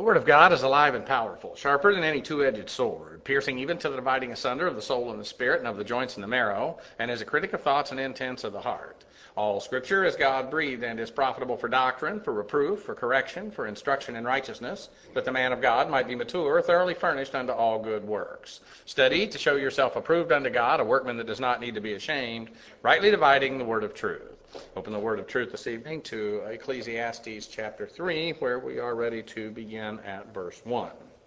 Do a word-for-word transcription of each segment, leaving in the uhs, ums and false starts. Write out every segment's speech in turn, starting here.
The Word of God is alive and powerful, sharper than any two-edged sword, piercing even to the dividing asunder of the soul and the spirit and of the joints and the marrow, and is a critic of thoughts and intents of the heart. All Scripture is God-breathed and is profitable for doctrine, for reproof, for correction, for instruction in righteousness, that the man of God might be mature, thoroughly furnished unto all good works. Study to show yourself approved unto God, a workman that does not need to be ashamed, rightly dividing the word of truth. Open the word of truth this evening to Ecclesiastes chapter three, where we are ready to begin at verse one.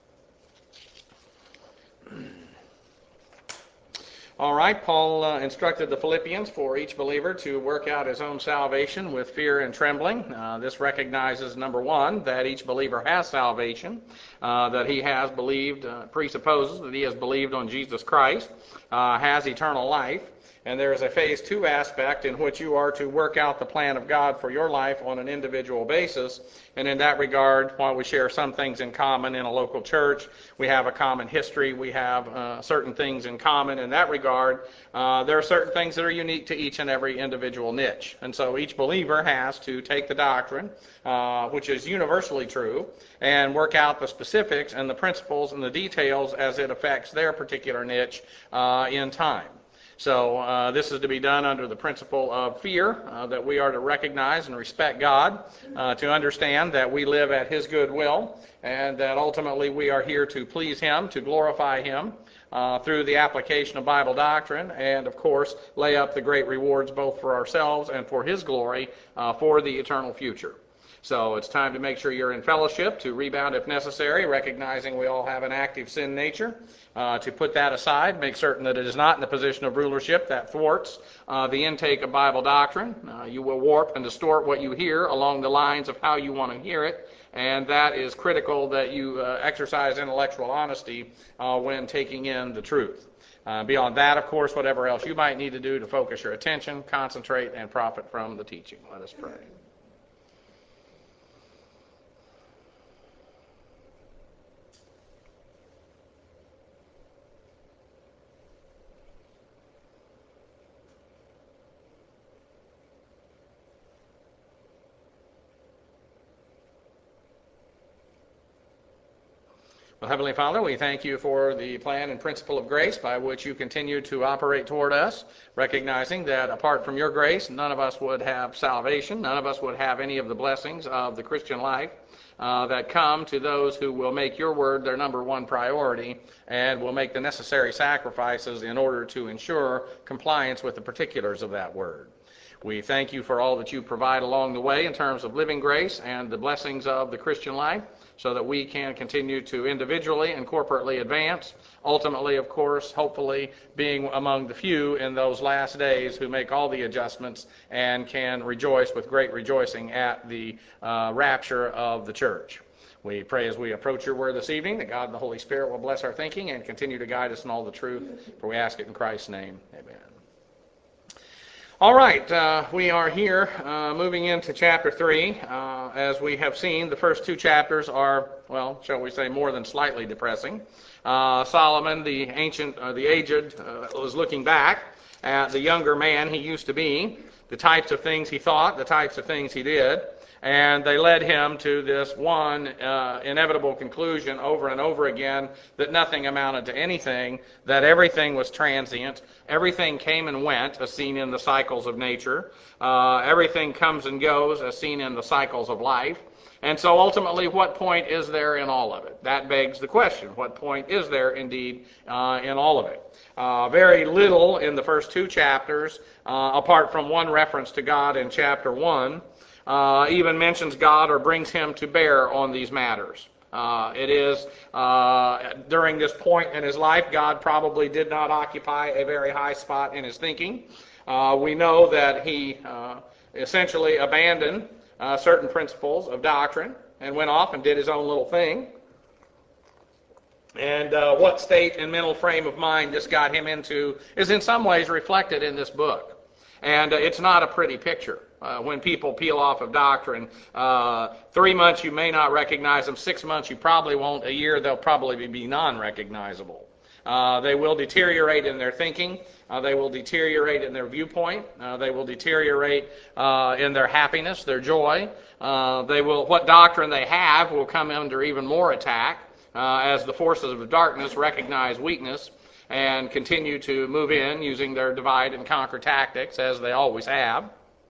All right, Paul uh, instructed the Philippians for each believer to work out his own salvation with fear and trembling. Uh, this recognizes, number one, that each believer has salvation, uh, that he has believed, uh, presupposes that he has believed on Jesus Christ, uh, has eternal life. And there is a phase two aspect in which you are to work out the plan of God for your life on an individual basis. And in that regard, while we share some things in common in a local church, we have a common history, we have uh, certain things in common in that regard, uh, there are certain things that are unique to each and every individual niche. And so each believer has to take the doctrine, uh, which is universally true, and work out the specifics and the principles and the details as it affects their particular niche uh, in time. So uh, this is to be done under the principle of fear, uh, that we are to recognize and respect God, uh, to understand that we live at His good will, and that ultimately we are here to please Him, to glorify Him uh, through the application of Bible doctrine, and of course lay up the great rewards both for ourselves and for His glory uh, for the eternal future. So it's time to make sure you're in fellowship, to rebound if necessary, recognizing we all have an active sin nature, uh, to put that aside, make certain that it is not in the position of rulership that thwarts uh, the intake of Bible doctrine. Uh, you will warp and distort what you hear along the lines of how you want to hear it, and that is critical that you uh, exercise intellectual honesty uh, when taking in the truth. Uh, beyond that, of course, whatever else you might need to do to focus your attention, concentrate, and profit from the teaching. Let us pray. Well, Heavenly Father, we thank you for the plan and principle of grace by which you continue to operate toward us, recognizing that apart from your grace, none of us would have salvation, none of us would have any of the blessings of the Christian life uh, that come to those who will make your word their number one priority and will make the necessary sacrifices in order to ensure compliance with the particulars of that word. We thank you for all that you provide along the way in terms of living grace and the blessings of the Christian life, so that we can continue to individually and corporately advance, ultimately, of course, hopefully being among the few in those last days who make all the adjustments and can rejoice with great rejoicing at the uh, rapture of the church. We pray as we approach your word this evening that God and the Holy Spirit will bless our thinking and continue to guide us in all the truth, for we ask it in Christ's name. Amen. All right, uh, we are here uh, moving into chapter three. Uh, as we have seen, the first two chapters are, well, shall we say, more than slightly depressing. Uh, Solomon, the ancient, uh, the aged, uh, was looking back at the younger man he used to be, the types of things he thought, the types of things he did, and they led him to this one uh, inevitable conclusion over and over again that nothing amounted to anything, that everything was transient, everything came and went, as seen in the cycles of nature, uh, everything comes and goes, as seen in the cycles of life. And so ultimately, what point is there in all of it? That begs the question. What point is there indeed uh, in all of it? Uh, very little in the first two chapters, uh, apart from one reference to God in chapter one, uh, even mentions God or brings him to bear on these matters. Uh, it is, uh, during this point in his life, God probably did not occupy a very high spot in his thinking. Uh, we know that he uh, essentially abandoned uh, certain principles of doctrine and went off and did his own little thing. And uh, what state and mental frame of mind this got him into is in some ways reflected in this book. And uh, it's not a pretty picture. Uh, when people peel off of doctrine, uh, three months you may not recognize them, six months you probably won't, a year they'll probably be non-recognizable. Uh, they will deteriorate in their thinking. Uh, they will deteriorate in their viewpoint. Uh, they will deteriorate uh, in their happiness, their joy. Uh, they will, what doctrine they have will come under even more attack uh, as the forces of darkness recognize weakness and continue to move in using their divide and conquer tactics, as they always have.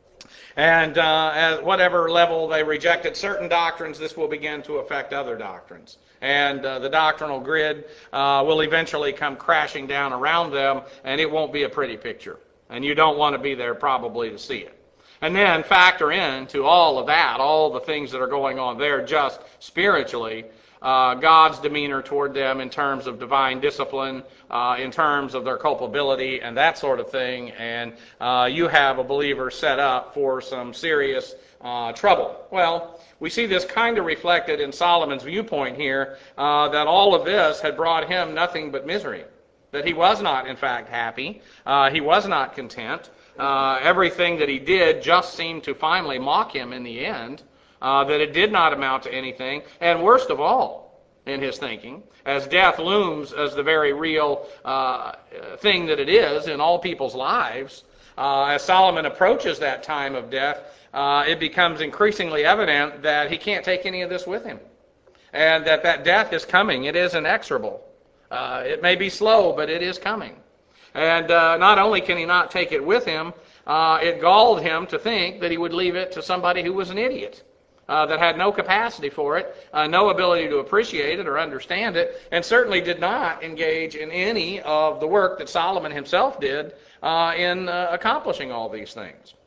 And uh, at whatever level they rejected certain doctrines, this will begin to affect other doctrines. And uh, the doctrinal grid uh, will eventually come crashing down around them, and it won't be a pretty picture. And you don't want to be there probably to see it. And then factor into all of that, all the things that are going on there just spiritually, Uh, God's demeanor toward them in terms of divine discipline, uh, in terms of their culpability and that sort of thing, and uh, you have a believer set up for some serious uh, trouble. Well, we see this kind of reflected in Solomon's viewpoint here, uh, that all of this had brought him nothing but misery, that he was not, in fact, happy, uh, he was not content. Uh, everything that he did just seemed to finally mock him in the end. Uh, that it did not amount to anything, and worst of all, in his thinking, as death looms as the very real uh, thing that it is in all people's lives, uh, as Solomon approaches that time of death, uh, it becomes increasingly evident that he can't take any of this with him, and that that death is coming. It is inexorable. Uh, it may be slow, but it is coming. And uh, not only can he not take it with him, uh, it galled him to think that he would leave it to somebody who was an idiot. Uh, that had no capacity for it, uh, no ability to appreciate it or understand it, and certainly did not engage in any of the work that Solomon himself did uh, in uh, accomplishing all these things.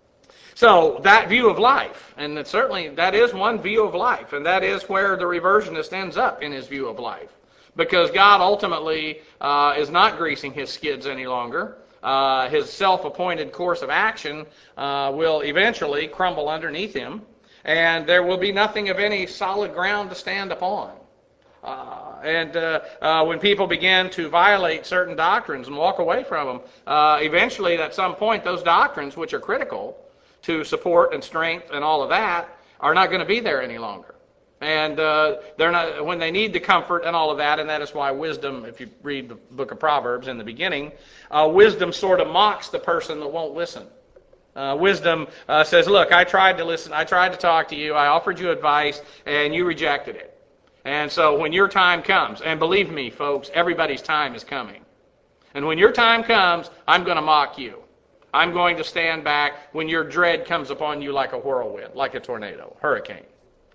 So that view of life, and that certainly that is one view of life, and that is where the reversionist ends up in his view of life, because God ultimately uh, is not greasing his skids any longer. Uh, his self-appointed course of action uh, will eventually crumble underneath him, and there will be nothing of any solid ground to stand upon. Uh, and uh, uh, when people begin to violate certain doctrines and walk away from them, uh, eventually at some point those doctrines, which are critical to support and strength and all of that, are not going to be there any longer. And uh, they're not when they need the comfort and all of that, and that is why wisdom, if you read the book of Proverbs in the beginning, uh, wisdom sort of mocks the person that won't listen. Uh, wisdom uh, says, look, I tried to listen, I tried to talk to you, I offered you advice, and you rejected it. And so when your time comes, and believe me, folks, everybody's time is coming. And when your time comes, I'm going to mock you. I'm going to stand back when your dread comes upon you like a whirlwind, like a tornado, hurricane.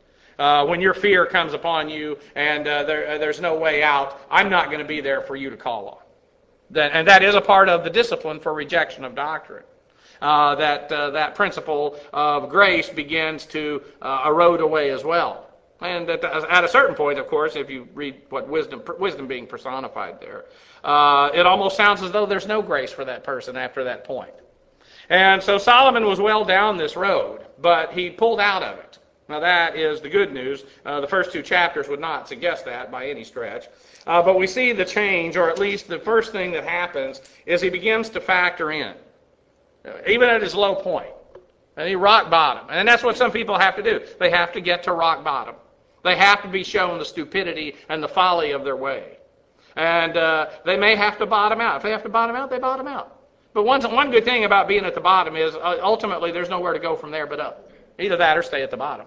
Uh, when your fear comes upon you and uh, there, uh, there's no way out, I'm not going to be there for you to call on. That, and that is a part of the discipline for rejection of doctrine. Uh, that uh, that principle of grace begins to uh, erode away as well. And at, at a certain point, of course, if you read what wisdom wisdom being personified there, uh, it almost sounds as though there's no grace for that person after that point. And so Solomon was well down this road, but he pulled out of it. Now that is the good news. Uh, the first two chapters would not suggest that by any stretch. Uh, but we see the change, or at least the first thing that happens, is he begins to factor in. Even at his low point. And he rock bottom. And that's what some people have to do. They have to get to rock bottom. They have to be shown the stupidity and the folly of their way. And uh, they may have to bottom out. If they have to bottom out, they bottom out. But one, one good thing about being at the bottom is uh, ultimately there's nowhere to go from there but up. Either that or stay at the bottom.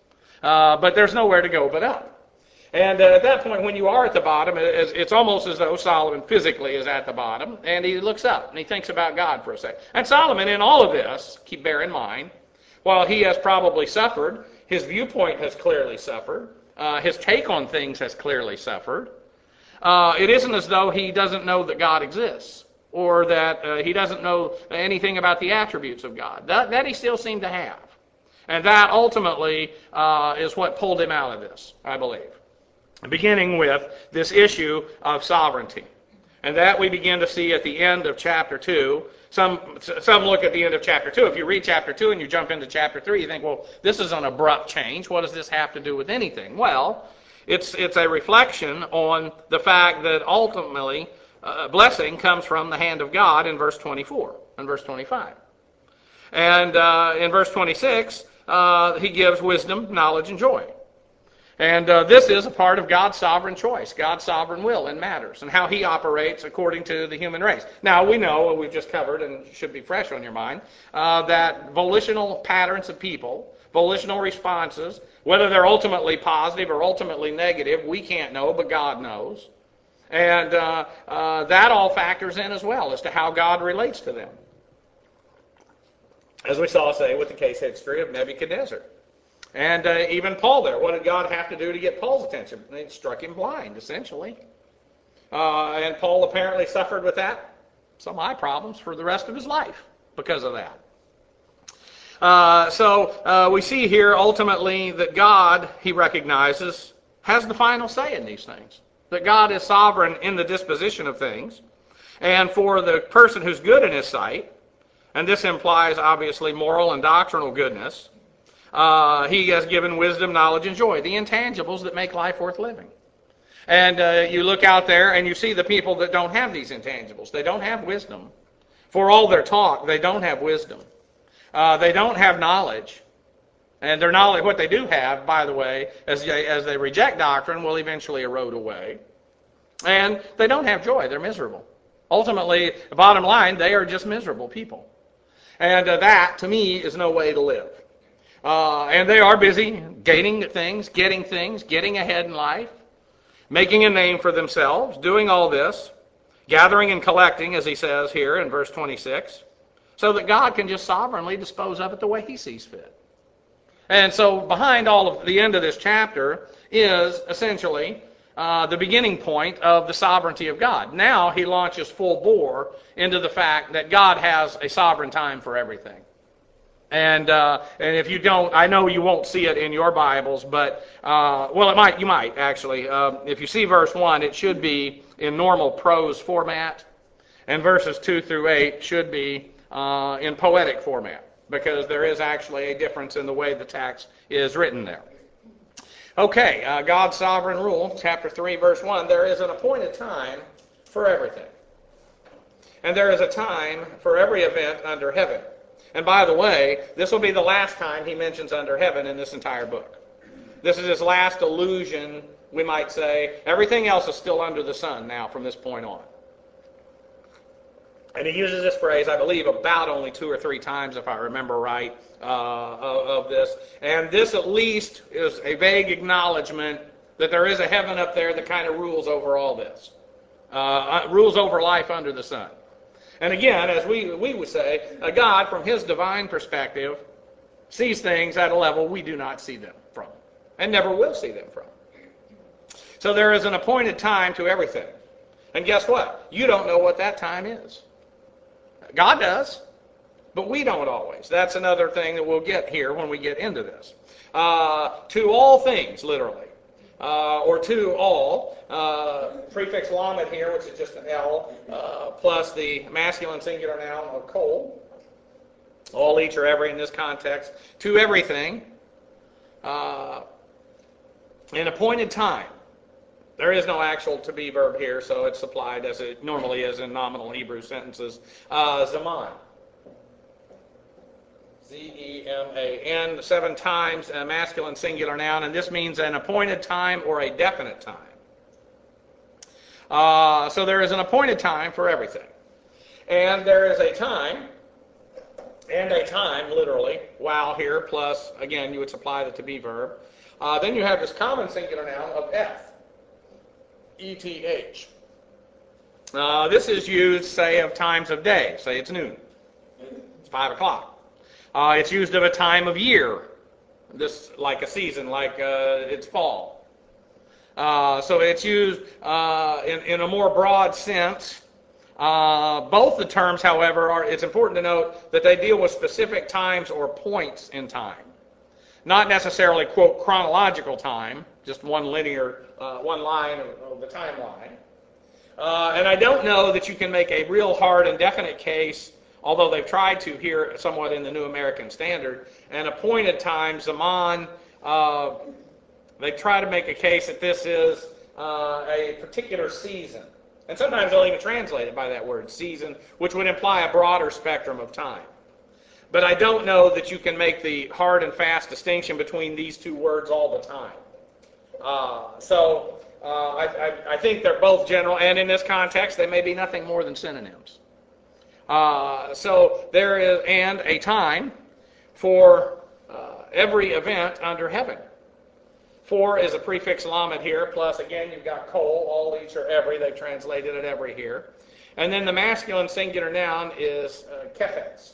Uh, but there's nowhere to go but up. And uh, at that point, when you are at the bottom, it's, it's almost as though Solomon physically is at the bottom, and he looks up, and he thinks about God for a second. And Solomon, in all of this, keep bear in mind, while he has probably suffered, his viewpoint has clearly suffered, uh, his take on things has clearly suffered, uh, it isn't as though he doesn't know that God exists, or that uh, he doesn't know anything about the attributes of God. That, that he still seemed to have. And that ultimately uh, is what pulled him out of this, I believe. Beginning with this issue of sovereignty. And that we begin to see at the end of chapter two. Some some look at the end of chapter two. If you read chapter two and you jump into chapter three, you think, well, this is an abrupt change. What does this have to do with anything? Well, it's it's a reflection on the fact that ultimately uh, blessing comes from the hand of God in verse twenty-four and verse twenty-five. And uh, in verse twenty-six, uh, he gives wisdom, knowledge, and joy. And uh, this is a part of God's sovereign choice, God's sovereign will in matters, and how he operates according to the human race. Now, we know, we've just covered, and it should be fresh on your mind, uh, that volitional patterns of people, volitional responses, whether they're ultimately positive or ultimately negative, we can't know, but God knows. And uh, uh, that all factors in as well as to how God relates to them. As we saw, say, with the case history of Nebuchadnezzar. And uh, even Paul there. What did God have to do to get Paul's attention? He struck him blind, essentially. Uh, and Paul apparently suffered with that, some eye problems, for the rest of his life because of that. Uh, so uh, we see here ultimately that God, he recognizes, has the final say in these things. That God is sovereign in the disposition of things. And for the person who's good in his sight, and this implies obviously moral and doctrinal goodness, Uh, he has given wisdom, knowledge, and joy, the intangibles that make life worth living. And uh, you look out there and you see the people that don't have these intangibles. They don't have wisdom. For all their talk, they don't have wisdom. Uh, they don't have knowledge. And their knowledge, what they do have, by the way, as they, as they reject doctrine, will eventually erode away. And they don't have joy. They're miserable. Ultimately, the bottom line, they are just miserable people. And uh, that, to me, is no way to live. Uh, and they are busy gaining things, getting things, getting ahead in life, making a name for themselves, doing all this, gathering and collecting, as he says here in verse twenty-six, so that God can just sovereignly dispose of it the way he sees fit. And so behind all of the end of this chapter is essentially uh, the beginning point of the sovereignty of God. Now he launches full bore into the fact that God has a sovereign time for everything. And uh, and if you don't, I know you won't see it in your Bibles, but uh, well, it might. You might actually. Uh, if you see verse one, it should be in normal prose format, and verses two through eight should be uh, in poetic format, because there is actually a difference in the way the text is written there. Okay, uh, God's sovereign rule, chapter three, verse one. There is an appointed time for everything, and there is a time for every event under heaven. And by the way, this will be the last time he mentions under heaven in this entire book. This is his last allusion, we might say. Everything else is still under the sun now from this point on. And he uses this phrase, I believe, about only two or three times, if I remember right, uh, of, of this. And this at least is a vague acknowledgement that there is a heaven up there that kind of rules over all this. Uh, rules over life under the sun. And again, as we, we would say, uh, God, from his divine perspective, sees things at a level we do not see them from, and never will see them from. So there is an appointed time to everything. And guess what? You don't know what that time is. God does, but we don't always. That's another thing that we'll get here when we get into this. Uh, to all things, literally. Uh, or to all, uh, prefix lamed here, which is just an L, uh, plus the masculine singular noun of kol, all, each, or every in this context, to everything, uh, an appointed time. There is no actual to be verb here, so it's supplied as it normally is in nominal Hebrew sentences. Uh, zaman. Z E M A N, seven times a masculine singular noun, and this means an appointed time or a definite time. Uh, so there is an appointed time for everything. And there is a time, and a time, literally, while here, plus, again, you would supply the to be verb. Uh, then you have this common singular noun of eth, E T H. Uh, this is used, say, of times of day. Say it's noon. It's five o'clock. Uh, it's used of a time of year, this like a season, like uh, it's fall. Uh, so it's used uh, in, in a more broad sense. Uh, both the terms, however, are, it's important to note that they deal with specific times or points in time. Not necessarily, quote, chronological time, just one linear, uh, one line of, of the timeline. Uh, and I don't know that you can make a real hard and definite case, although they've tried to here somewhat in the New American Standard, an appointed time, zaman, uh, they try to make a case that this is uh, a particular season. And sometimes they'll even translate it by that word, season, which would imply a broader spectrum of time. But I don't know that you can make the hard and fast distinction between these two words all the time. Uh, so uh, I, I, I think they're both general, and in this context, they may be nothing more than synonyms. Uh, so there is, and a time for uh, every event under heaven. For is a prefix lamed here, plus again you've got kol, all, each, or every. They've translated it every here. And then the masculine singular noun is uh, chephes.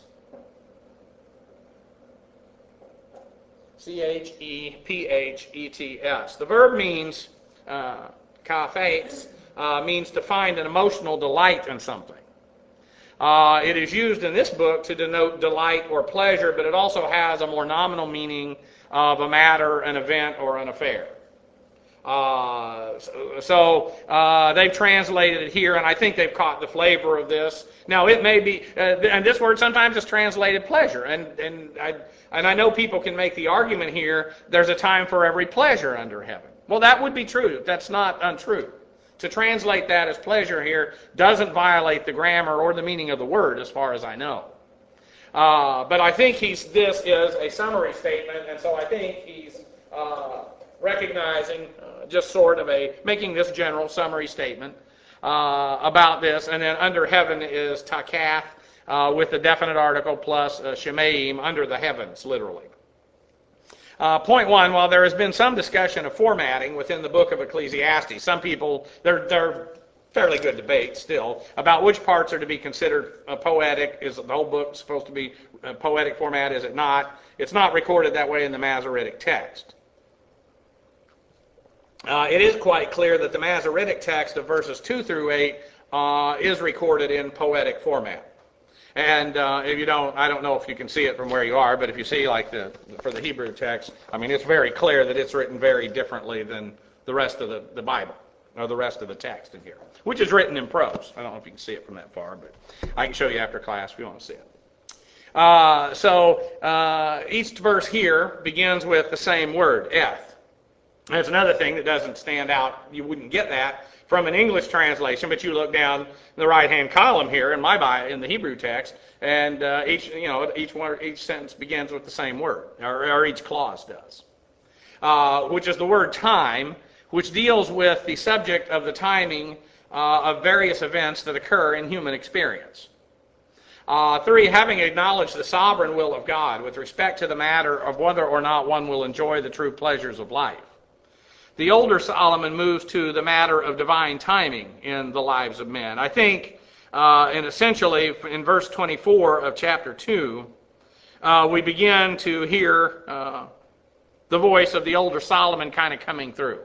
C H E P H E T S. The verb means, uh, chephes, uh, means to find an emotional delight in something. Uh, it is used in this book to denote delight or pleasure, but it also has a more nominal meaning of a matter, an event, or an affair. Uh, so so uh, they've translated it here, and I think they've caught the flavor of this. Now, it may be, uh, and this word sometimes is translated pleasure, and and I and I know people can make the argument here, there's a time for every pleasure under heaven. Well, that would be true. That's not untrue. To translate that as pleasure here doesn't violate the grammar or the meaning of the word, as far as I know. Uh, but I think he's this is a summary statement, and so I think he's uh, recognizing uh, just sort of a, making this general summary statement uh, about this, and then under heaven is takath uh, with the definite article plus uh, shemaim, under the heavens, literally. Uh, point one, while there has been some discussion of formatting within the book of Ecclesiastes, some people, they're, they're fairly good debate still about which parts are to be considered uh, poetic. Is the whole book supposed to be uh, poetic format? Is it not? It's not recorded that way in the Masoretic text. Uh, it is quite clear that the Masoretic text of verses two through eight uh, is recorded in poetic format. And uh, if you don't, I don't know if you can see it from where you are, but if you see like the, for the Hebrew text, I mean, it's very clear that it's written very differently than the rest of the, the Bible, or the rest of the text in here, which is written in prose. I don't know if you can see it from that far, but I can show you after class if you want to see it. Uh, so uh, each verse here begins with the same word, eth. That's another thing that doesn't stand out. You wouldn't get that from an English translation, but you look down the right-hand column here in my Bible, in the Hebrew text, and uh, each you know each one each sentence begins with the same word, or, or each clause does, uh, which is the word time, which deals with the subject of the timing uh, of various events that occur in human experience. Uh, three, having acknowledged the sovereign will of God with respect to the matter of whether or not one will enjoy the true pleasures of life. The older Solomon moves to the matter of divine timing in the lives of men. I think, uh, and essentially, in verse twenty-four of chapter two, uh, we begin to hear uh, the voice of the older Solomon kind of coming through.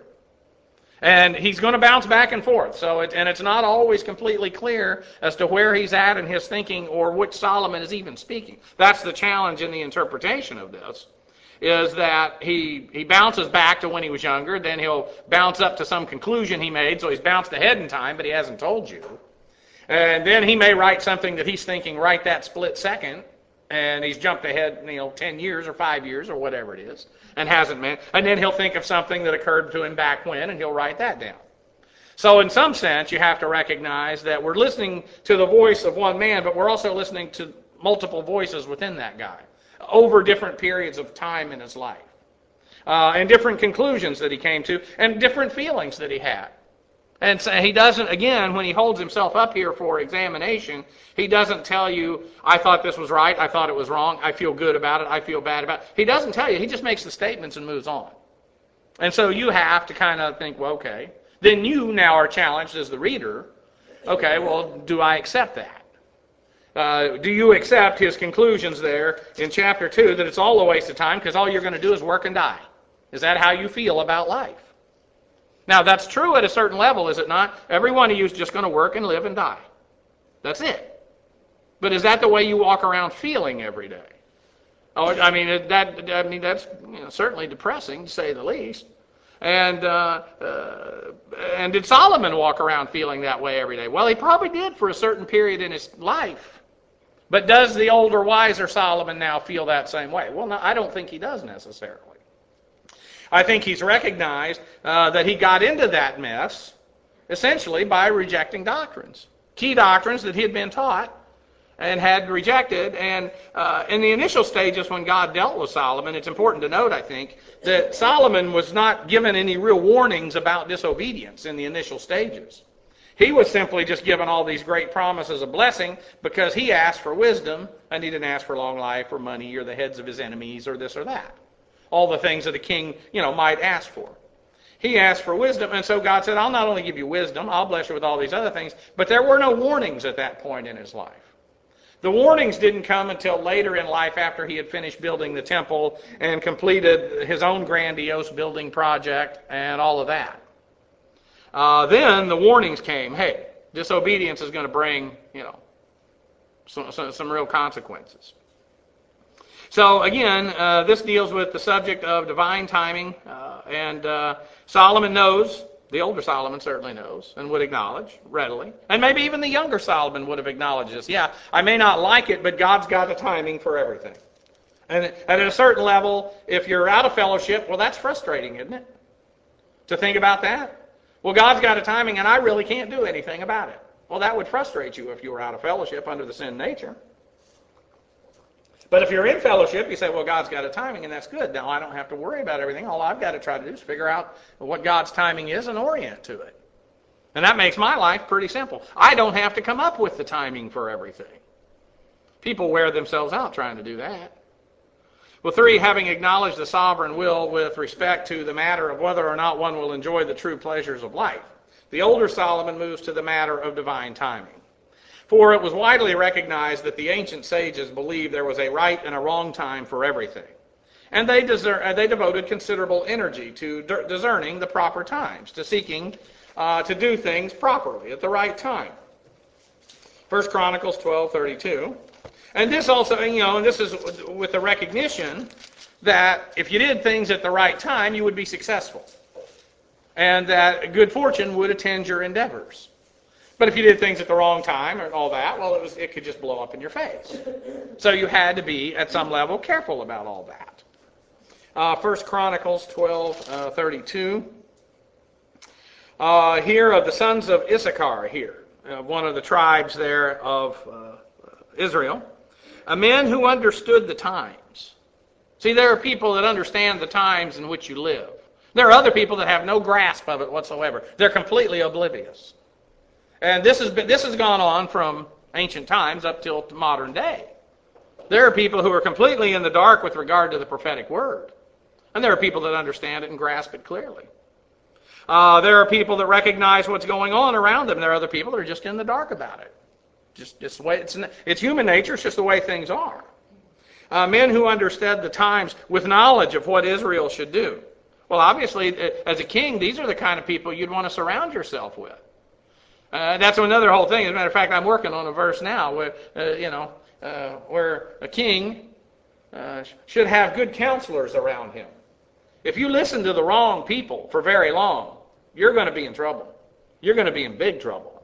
And he's going to bounce back and forth. So, it, and it's not always completely clear as to where he's at in his thinking or which Solomon is even speaking. That's the challenge in the interpretation of this, is that he, he bounces back to when he was younger, then he'll bounce up to some conclusion he made, so he's bounced ahead in time, but he hasn't told you. And then he may write something that he's thinking right that split second, and he's jumped ahead, you know, ten years or five years or whatever it is, and hasn't meant. And then he'll think of something that occurred to him back when, and he'll write that down. So in some sense, you have to recognize that we're listening to the voice of one man, but we're also listening to multiple voices within that guy, over different periods of time in his life, uh, and different conclusions that he came to, and different feelings that he had. And so he doesn't, again, when he holds himself up here for examination, he doesn't tell you, I thought this was right, I thought it was wrong, I feel good about it, I feel bad about it. He doesn't tell you, he just makes the statements and moves on. And so you have to kind of think, well, okay. Then you now are challenged as the reader, okay, well, do I accept that? Uh, do you accept his conclusions there in chapter two that it's all a waste of time because all you're going to do is work and die? Is that how you feel about life? Now, that's true at a certain level, is it not? Every one of you is just going to work and live and die. That's it. But is that the way you walk around feeling every day? Oh, I mean, that I mean that's you know, certainly depressing, to say the least. And uh, uh, and did Solomon walk around feeling that way every day? Well, he probably did for a certain period in his life. But does the older, wiser Solomon now feel that same way? Well, no, I don't think he does necessarily. I think he's recognized uh, that he got into that mess essentially by rejecting doctrines, key doctrines that he had been taught, and had rejected. And uh, in the initial stages when God dealt with Solomon, it's important to note, I think, that Solomon was not given any real warnings about disobedience in the initial stages. He was simply just given all these great promises of blessing because he asked for wisdom, and he didn't ask for long life or money or the heads of his enemies or this or that. All the things that a king, you know, might ask for. He asked for wisdom, and so God said, I'll not only give you wisdom, I'll bless you with all these other things, but there were no warnings at that point in his life. The warnings didn't come until later in life after he had finished building the temple and completed his own grandiose building project and all of that. Uh, then the warnings came, hey, disobedience is going to bring, you know, some, some, some real consequences. So again, uh, this deals with the subject of divine timing, uh, and uh, Solomon knows, the older Solomon certainly knows, and would acknowledge readily, and maybe even the younger Solomon would have acknowledged this. Yeah, I may not like it, but God's got a timing for everything. And, and at a certain level, if you're out of fellowship, well, that's frustrating, isn't it? To think about that? Well, God's got a timing, and I really can't do anything about it. Well, that would frustrate you if you were out of fellowship under the sin nature. But if you're in fellowship, you say, well, God's got a timing, and that's good. Now I don't have to worry about everything. All I've got to try to do is figure out what God's timing is and orient to it. And that makes my life pretty simple. I don't have to come up with the timing for everything. People wear themselves out trying to do that. Well, three, having acknowledged the sovereign will with respect to the matter of whether or not one will enjoy the true pleasures of life, the older Solomon moves to the matter of divine timing. For it was widely recognized that the ancient sages believed there was a right and a wrong time for everything. And they, discern, they devoted considerable energy to discerning the proper times, to seeking uh, to do things properly at the right time. First Chronicles twelve thirty-two. And this also, you know, and this is with the recognition that if you did things at the right time, you would be successful. And that good fortune would attend your endeavors. But if you did things at the wrong time and all that, well, it was it could just blow up in your face. So you had to be, at some level, careful about all that. Uh, First Chronicles twelve thirty-two. Uh, here of the sons of Issachar here, uh, one of the tribes there of uh, Israel, a men who understood the times. See, there are people that understand the times in which you live. There are other people that have no grasp of it whatsoever. They're completely oblivious. And this has been, this has gone on from ancient times up till modern day. There are people who are completely in the dark with regard to the prophetic word. And there are people that understand it and grasp it clearly. Uh, there are people that recognize what's going on around them. There are other people that are just in the dark about it. Just, just the way it's, it's human nature. It's just the way things are. Uh, men who understood the times with knowledge of what Israel should do. Well, obviously, as a king, these are the kind of people you'd want to surround yourself with. Uh, that's another whole thing. As a matter of fact, I'm working on a verse now where, uh, you know, uh, where a king uh, should have good counselors around him. If you listen to the wrong people for very long, you're going to be in trouble. You're going to be in big trouble.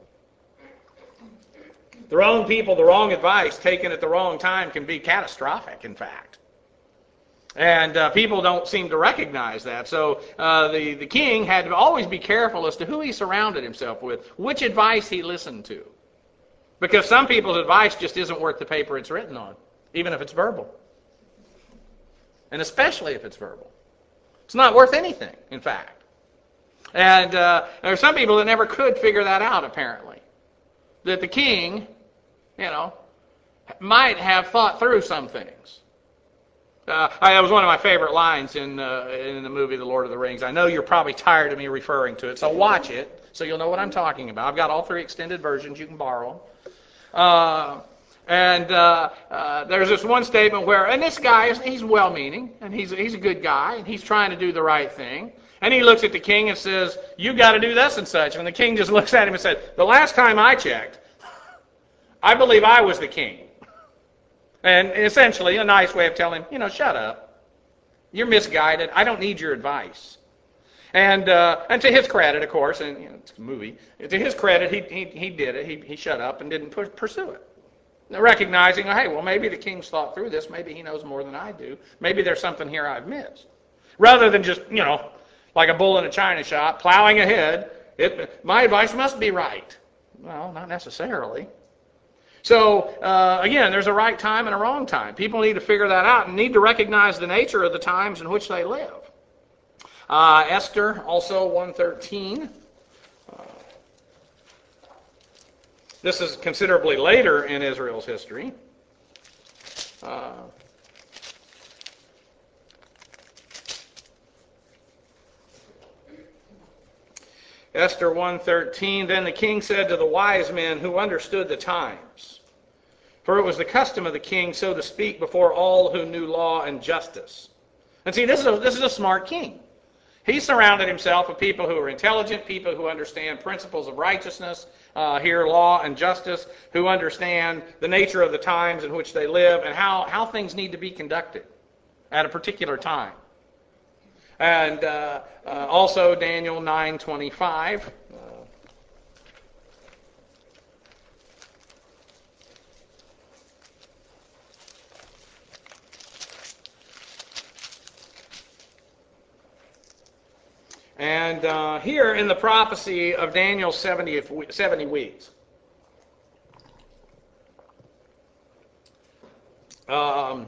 The wrong people, the wrong advice taken at the wrong time can be catastrophic, in fact. And uh, people don't seem to recognize that. So uh, the, the king had to always be careful as to who he surrounded himself with, which advice he listened to. Because some people's advice just isn't worth the paper it's written on, even if it's verbal. And especially if it's verbal. It's not worth anything, in fact. And uh, there are some people that never could figure that out, apparently. That the king, you know, might have thought through some things. Uh, that was one of my favorite lines in uh, in the movie The Lord of the Rings. I know you're probably tired of me referring to it, so watch it so you'll know what I'm talking about. I've got all three extended versions. You can borrow them. Uh, and uh, uh, there's this one statement where, and this guy, is he's well-meaning, and he's, he's a good guy, and he's trying to do the right thing. And he looks at the king and says, you got to do this and such. And the king just looks at him and said, the last time I checked, I believe I was the king. And essentially, a nice way of telling him, you know, shut up. You're misguided. I don't need your advice. And uh, and to his credit, of course, and you know, it's a movie, to his credit, he he, he did it. He, he shut up and didn't pu- pursue it. Now, recognizing, hey, well, maybe the king's thought through this. Maybe he knows more than I do. Maybe there's something here I've missed. Rather than just, you know, like a bull in a china shop, plowing ahead, it, my advice must be right. Well, not necessarily. So, uh, again, there's a right time and a wrong time. People need to figure that out and need to recognize the nature of the times in which they live. Uh, Esther, also one thirteen. Uh, this is considerably later in Israel's history. Uh, Esther one thirteen, then the king said to the wise men who understood the times, for it was the custom of the king so to speak before all who knew law and justice. And see, this is a, this is a smart king. He surrounded himself with people who are intelligent, people who understand principles of righteousness, uh, here law and justice, who understand the nature of the times in which they live and how, how things need to be conducted at a particular time. And uh, uh, also Daniel nine twenty-five. Uh, and uh, here in the prophecy of Daniel's seventy, seventy weeks. Um,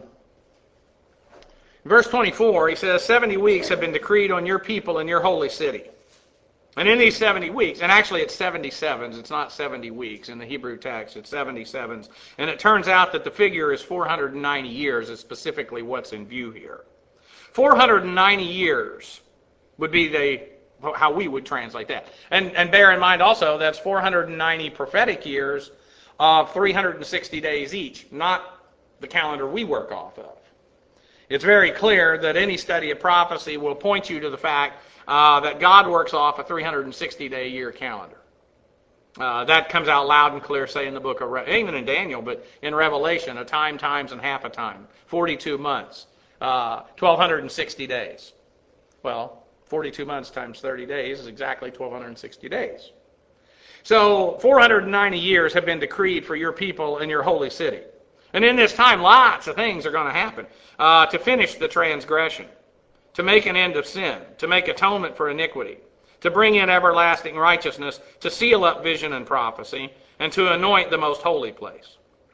Verse twenty-four, he says, seventy weeks have been decreed on your people in your holy city. And in these seventy weeks, and actually it's seventy-sevens, it's not seventy weeks in the Hebrew text, it's seventy-sevens. And it turns out that the figure is four hundred ninety years is specifically what's in view here. four hundred ninety years would be the how we would translate that. And, and bear in mind also that's four hundred ninety prophetic years of three hundred sixty days each, not the calendar we work off of. It's very clear that any study of prophecy will point you to the fact uh, that God works off a three hundred sixty day year calendar. Uh, that comes out loud and clear, say in the book of, Re- even in Daniel, but in Revelation, a time, times, and half a time, forty-two months, uh, twelve sixty days. Well, forty-two months times thirty days is exactly twelve sixty days. So four hundred ninety years have been decreed for your people in your holy city. And in this time, lots of things are going to happen. Uh, to finish the transgression, to make an end of sin, to make atonement for iniquity, to bring in everlasting righteousness, to seal up vision and prophecy, and to anoint the most holy place.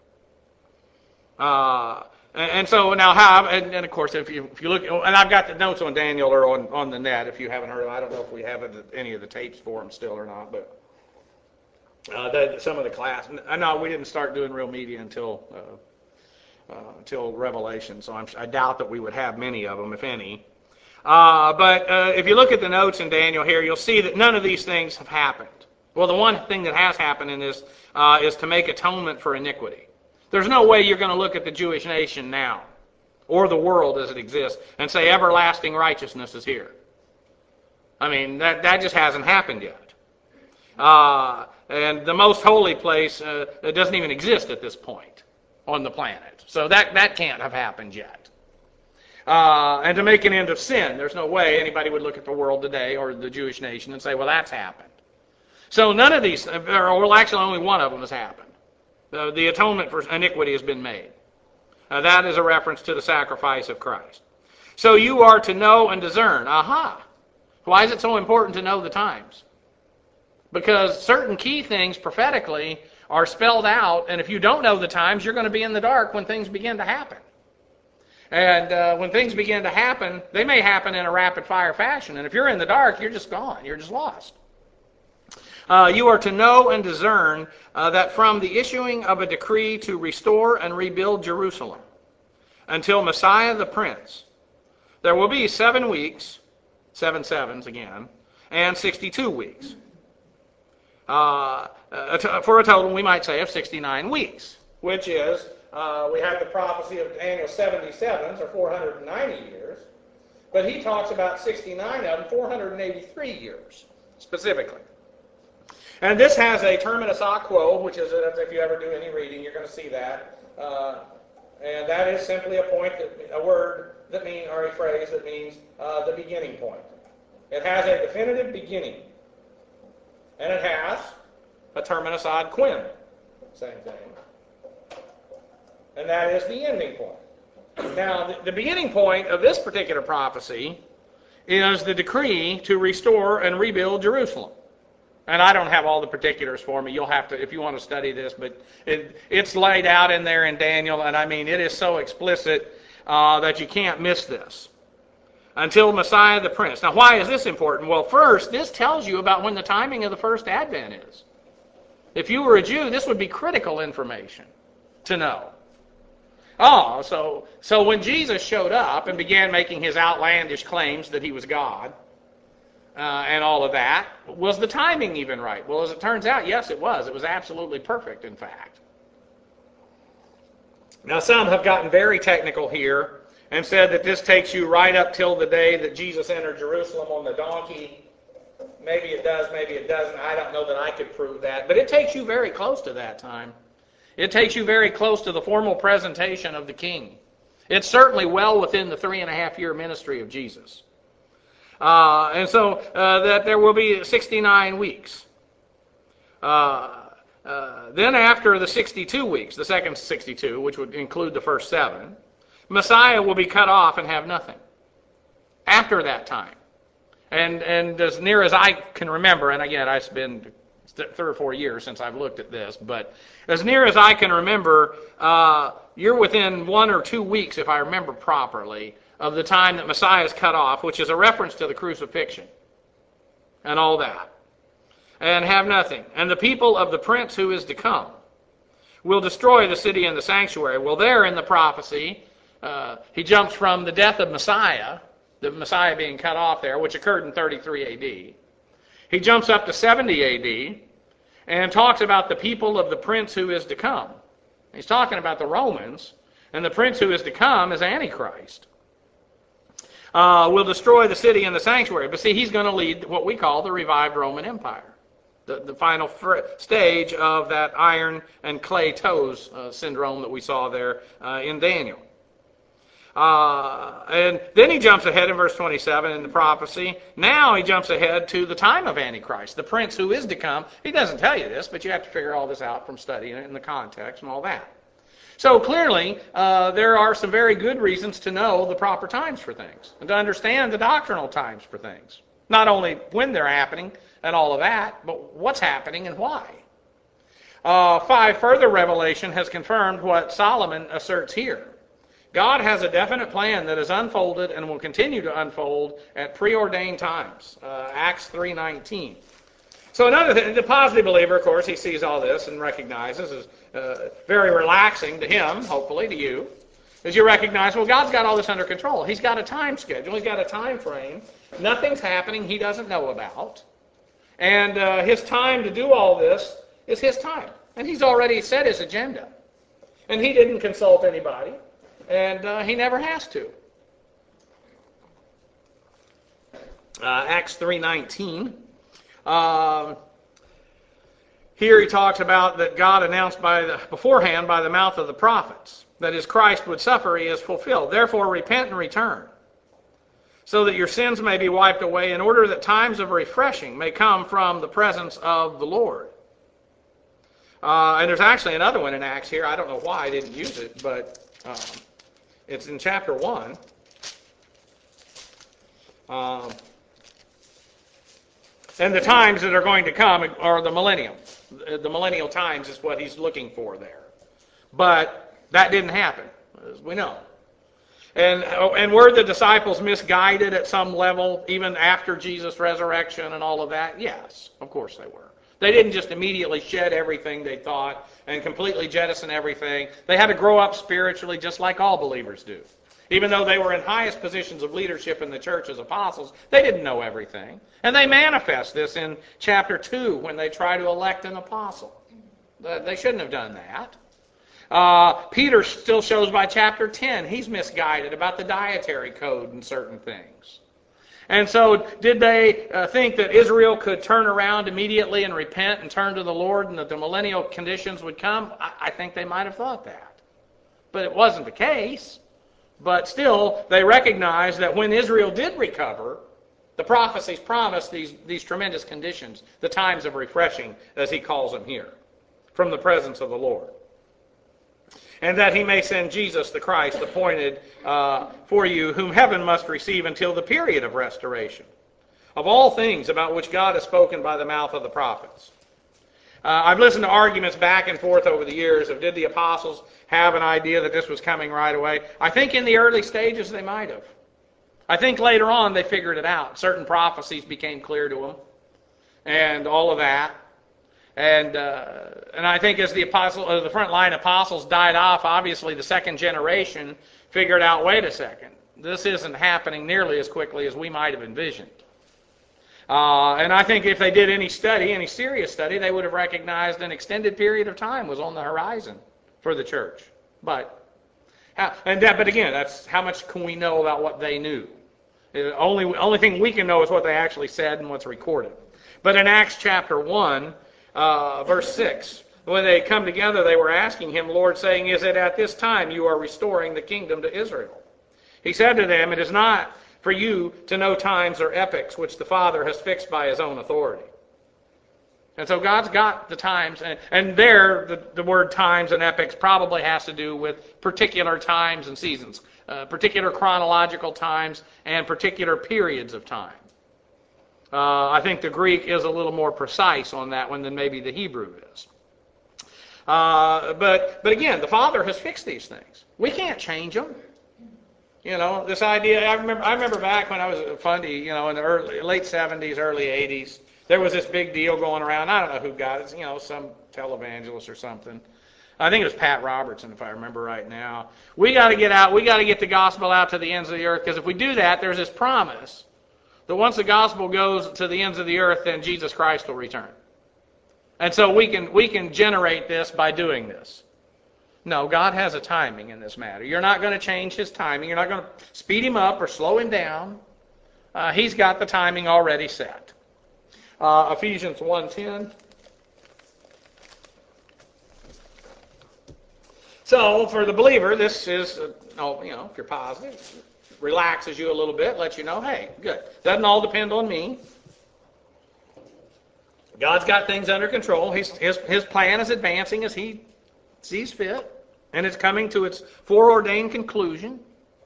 Uh, and, and so now how, and, and of course, if you, if you look, and I've got the notes on Daniel or on, on the net if you haven't heard them. I don't know if we have any of the tapes for them still or not, but uh, the, some of the class, no, we didn't start doing real media until... Uh, Uh, until Revelation, so I'm, I doubt that we would have many of them, if any. Uh, but uh, if you look at the notes in Daniel here, you'll see that none of these things have happened. Well, the one thing that has happened in this uh, is to make atonement for iniquity. There's no way you're going to look at the Jewish nation now, or the world as it exists, and say everlasting righteousness is here. I mean, that, that just hasn't happened yet. Uh, and the most holy place uh, it doesn't even exist at this point on the planet. So that, that can't have happened yet. Uh, and to make an end of sin, there's no way anybody would look at the world today or the Jewish nation and say, well, that's happened. So none of these, or well, actually only one of them has happened. The, the atonement for iniquity has been made. Uh, that is a reference to the sacrifice of Christ. So you are to know and discern. Aha! Why is it so important to know the times? Because certain key things prophetically are spelled out, and if you don't know the times, you're going to be in the dark when things begin to happen. And uh, when things begin to happen, they may happen in a rapid-fire fashion, and if you're in the dark, you're just gone. You're just lost. Uh, you are to know and discern uh, that from the issuing of a decree to restore and rebuild Jerusalem until Messiah the Prince, there will be seven weeks, seven sevens again, and sixty-two weeks. Uh, for a total, we might say, of sixty-nine weeks, which is, uh, we have the prophecy of Daniel seventy-sevens, or four hundred ninety years, but he talks about sixty-nine of them, four hundred eighty-three years, specifically. And this has a terminus a quo, which is, if you ever do any reading, you're going to see that, uh, and that is simply a point, that, a word that means, or a phrase that means uh, the beginning point. It has a definitive beginning. And it has a terminus ad quem, same thing. And that is the ending point. Now, the, the beginning point of this particular prophecy is the decree to restore and rebuild Jerusalem. And I don't have all the particulars for me. You'll have to, if you want to study this, but it, it's laid out in there in Daniel, and I mean, it is so explicit uh, that you can't miss this. Until Messiah the Prince. Now, why is this important? Well, first, this tells you about when the timing of the first advent is. If you were a Jew, this would be critical information to know. Oh, so, so when Jesus showed up and began making his outlandish claims that he was God, Uh, and all of that, was the timing even right? Well, as it turns out, yes, it was. It was absolutely perfect, in fact. Now, some have gotten very technical here and said that this takes you right up till the day that Jesus entered Jerusalem on the donkey. Maybe it does, maybe it doesn't. I don't know that I could prove that. But it takes you very close to that time. It takes you very close to the formal presentation of the king. It's certainly well within the three and a half year ministry of Jesus. Uh, and so uh, that there will be sixty-nine weeks. Uh, uh, then after the sixty-two weeks, the second sixty-two, which would include the first seven, Messiah will be cut off and have nothing after that time. And and as near as I can remember, and again, it's been three or four years since I've looked at this, but as near as I can remember, uh, you're within one or two weeks, if I remember properly, of the time that Messiah is cut off, which is a reference to the crucifixion and all that, and have nothing. And the people of the prince who is to come will destroy the city and the sanctuary. Well, there in the prophecy, uh, he jumps from the death of Messiah, the Messiah being cut off there, which occurred in thirty-three A D. He jumps up to seventy A D and talks about the people of the prince who is to come. He's talking about the Romans, and the prince who is to come is Antichrist. Uh, will destroy the city and the sanctuary. But see, he's going to lead what we call the revived Roman Empire, the, the final fr- stage of that iron and clay toes uh, syndrome that we saw there uh, in Daniel. Uh, and then he jumps ahead in verse twenty-seven in the prophecy. Now he jumps ahead to the time of Antichrist, the prince who is to come. He doesn't tell you this, but you have to figure all this out from studying it in the context and all that. So clearly, uh, there are some very good reasons to know the proper times for things and to understand the doctrinal times for things. Not only when they're happening and all of that, but what's happening and why. Uh, five, further revelation has confirmed what Solomon asserts here. God has a definite plan that is unfolded and will continue to unfold at preordained times. Uh, Acts three nineteen. So another thing, the positive believer, of course, he sees all this and recognizes is uh, very relaxing to him, hopefully to you, as you recognize, well, God's got all this under control. He's got a time schedule. He's got a time frame. Nothing's happening he doesn't know about. And uh, his time to do all this is his time. And he's already set his agenda. And he didn't consult anybody. And uh, he never has to. Uh, Acts three nineteen. Um, here he talks about that God announced by the, beforehand by the mouth of the prophets that his Christ would suffer, he is fulfilled. Therefore repent and return, so that your sins may be wiped away, in order that times of refreshing may come from the presence of the Lord. Uh, and there's actually another one in Acts here. I don't know why I didn't use it, but um, it's in chapter one. Um, And the times that are going to come are the millennium. The millennial times is what he's looking for there. But that didn't happen, as we know. And, and were the disciples misguided at some level, even after Jesus' resurrection and all of that? Yes, of course they were. They didn't just immediately shed everything they thought and completely jettison everything. They had to grow up spiritually just like all believers do. Even though they were in highest positions of leadership in the church as apostles, they didn't know everything. And they manifest this in chapter two when they try to elect an apostle. They shouldn't have done that. Uh, Peter still shows by chapter ten he's misguided about the dietary code and certain things. And so did they uh, think that Israel could turn around immediately and repent and turn to the Lord and that the millennial conditions would come? I, I think they might have thought that. But it wasn't the case. But still, they recognized that when Israel did recover, the prophecies promised these, these tremendous conditions, the times of refreshing, as he calls them here, from the presence of the Lord. And that he may send Jesus the Christ, appointed uh, for you, whom heaven must receive until the period of restoration. of all things about which God has spoken by the mouth of the prophets. Uh, I've listened to arguments back and forth over the years of did the apostles have an idea that this was coming right away. I think in the early stages they might have. I think later on they figured it out. Certain prophecies became clear to them and all of that. And uh, and I think as the apostle, uh, the front line apostles died off, obviously the second generation figured out, wait a second, this isn't happening nearly as quickly as we might have envisioned. Uh, and I think if they did any study, any serious study, they would have recognized an extended period of time was on the horizon for the church. But, how, and that, but again, that's how much can we know about what they knew? The only, only thing we can know is what they actually said and what's recorded. But in Acts chapter one, uh, verse six, when they come together, they were asking him, Lord, saying, is it at this time you are restoring the kingdom to Israel? He said to them, it is not for you to know times or epochs which the Father has fixed by his own authority. And so God's got the times, and, and there the, the word times and epochs probably has to do with particular times and seasons, uh, particular chronological times and particular periods of time. Uh, I think the Greek is a little more precise on that one than maybe the Hebrew is. Uh, but but again, the Father has fixed these things. We can't change them. You know, this idea, I remember I remember back when I was a fundy, you know, in the early, late seventies, early eighties, there was this big deal going around. I don't know who got it, you know, some televangelist or something. I think it was Pat Robertson, if I remember right now. We got to get out, we got to get the gospel out to the ends of the earth, because if we do that, there's this promise that once the gospel goes to the ends of the earth, then Jesus Christ will return. And so we can we can generate this by doing this. No, God has a timing in this matter. You're not going to change his timing. You're not going to speed him up or slow him down. Uh, he's got the timing already set. Uh, Ephesians one ten. So for the believer, this is, uh, oh, you know, if you're positive, relaxes you a little bit, lets you know, hey, good. Doesn't all depend on me. God's got things under control. His, his, his plan is advancing as he sees fit. And it's coming to its foreordained conclusion.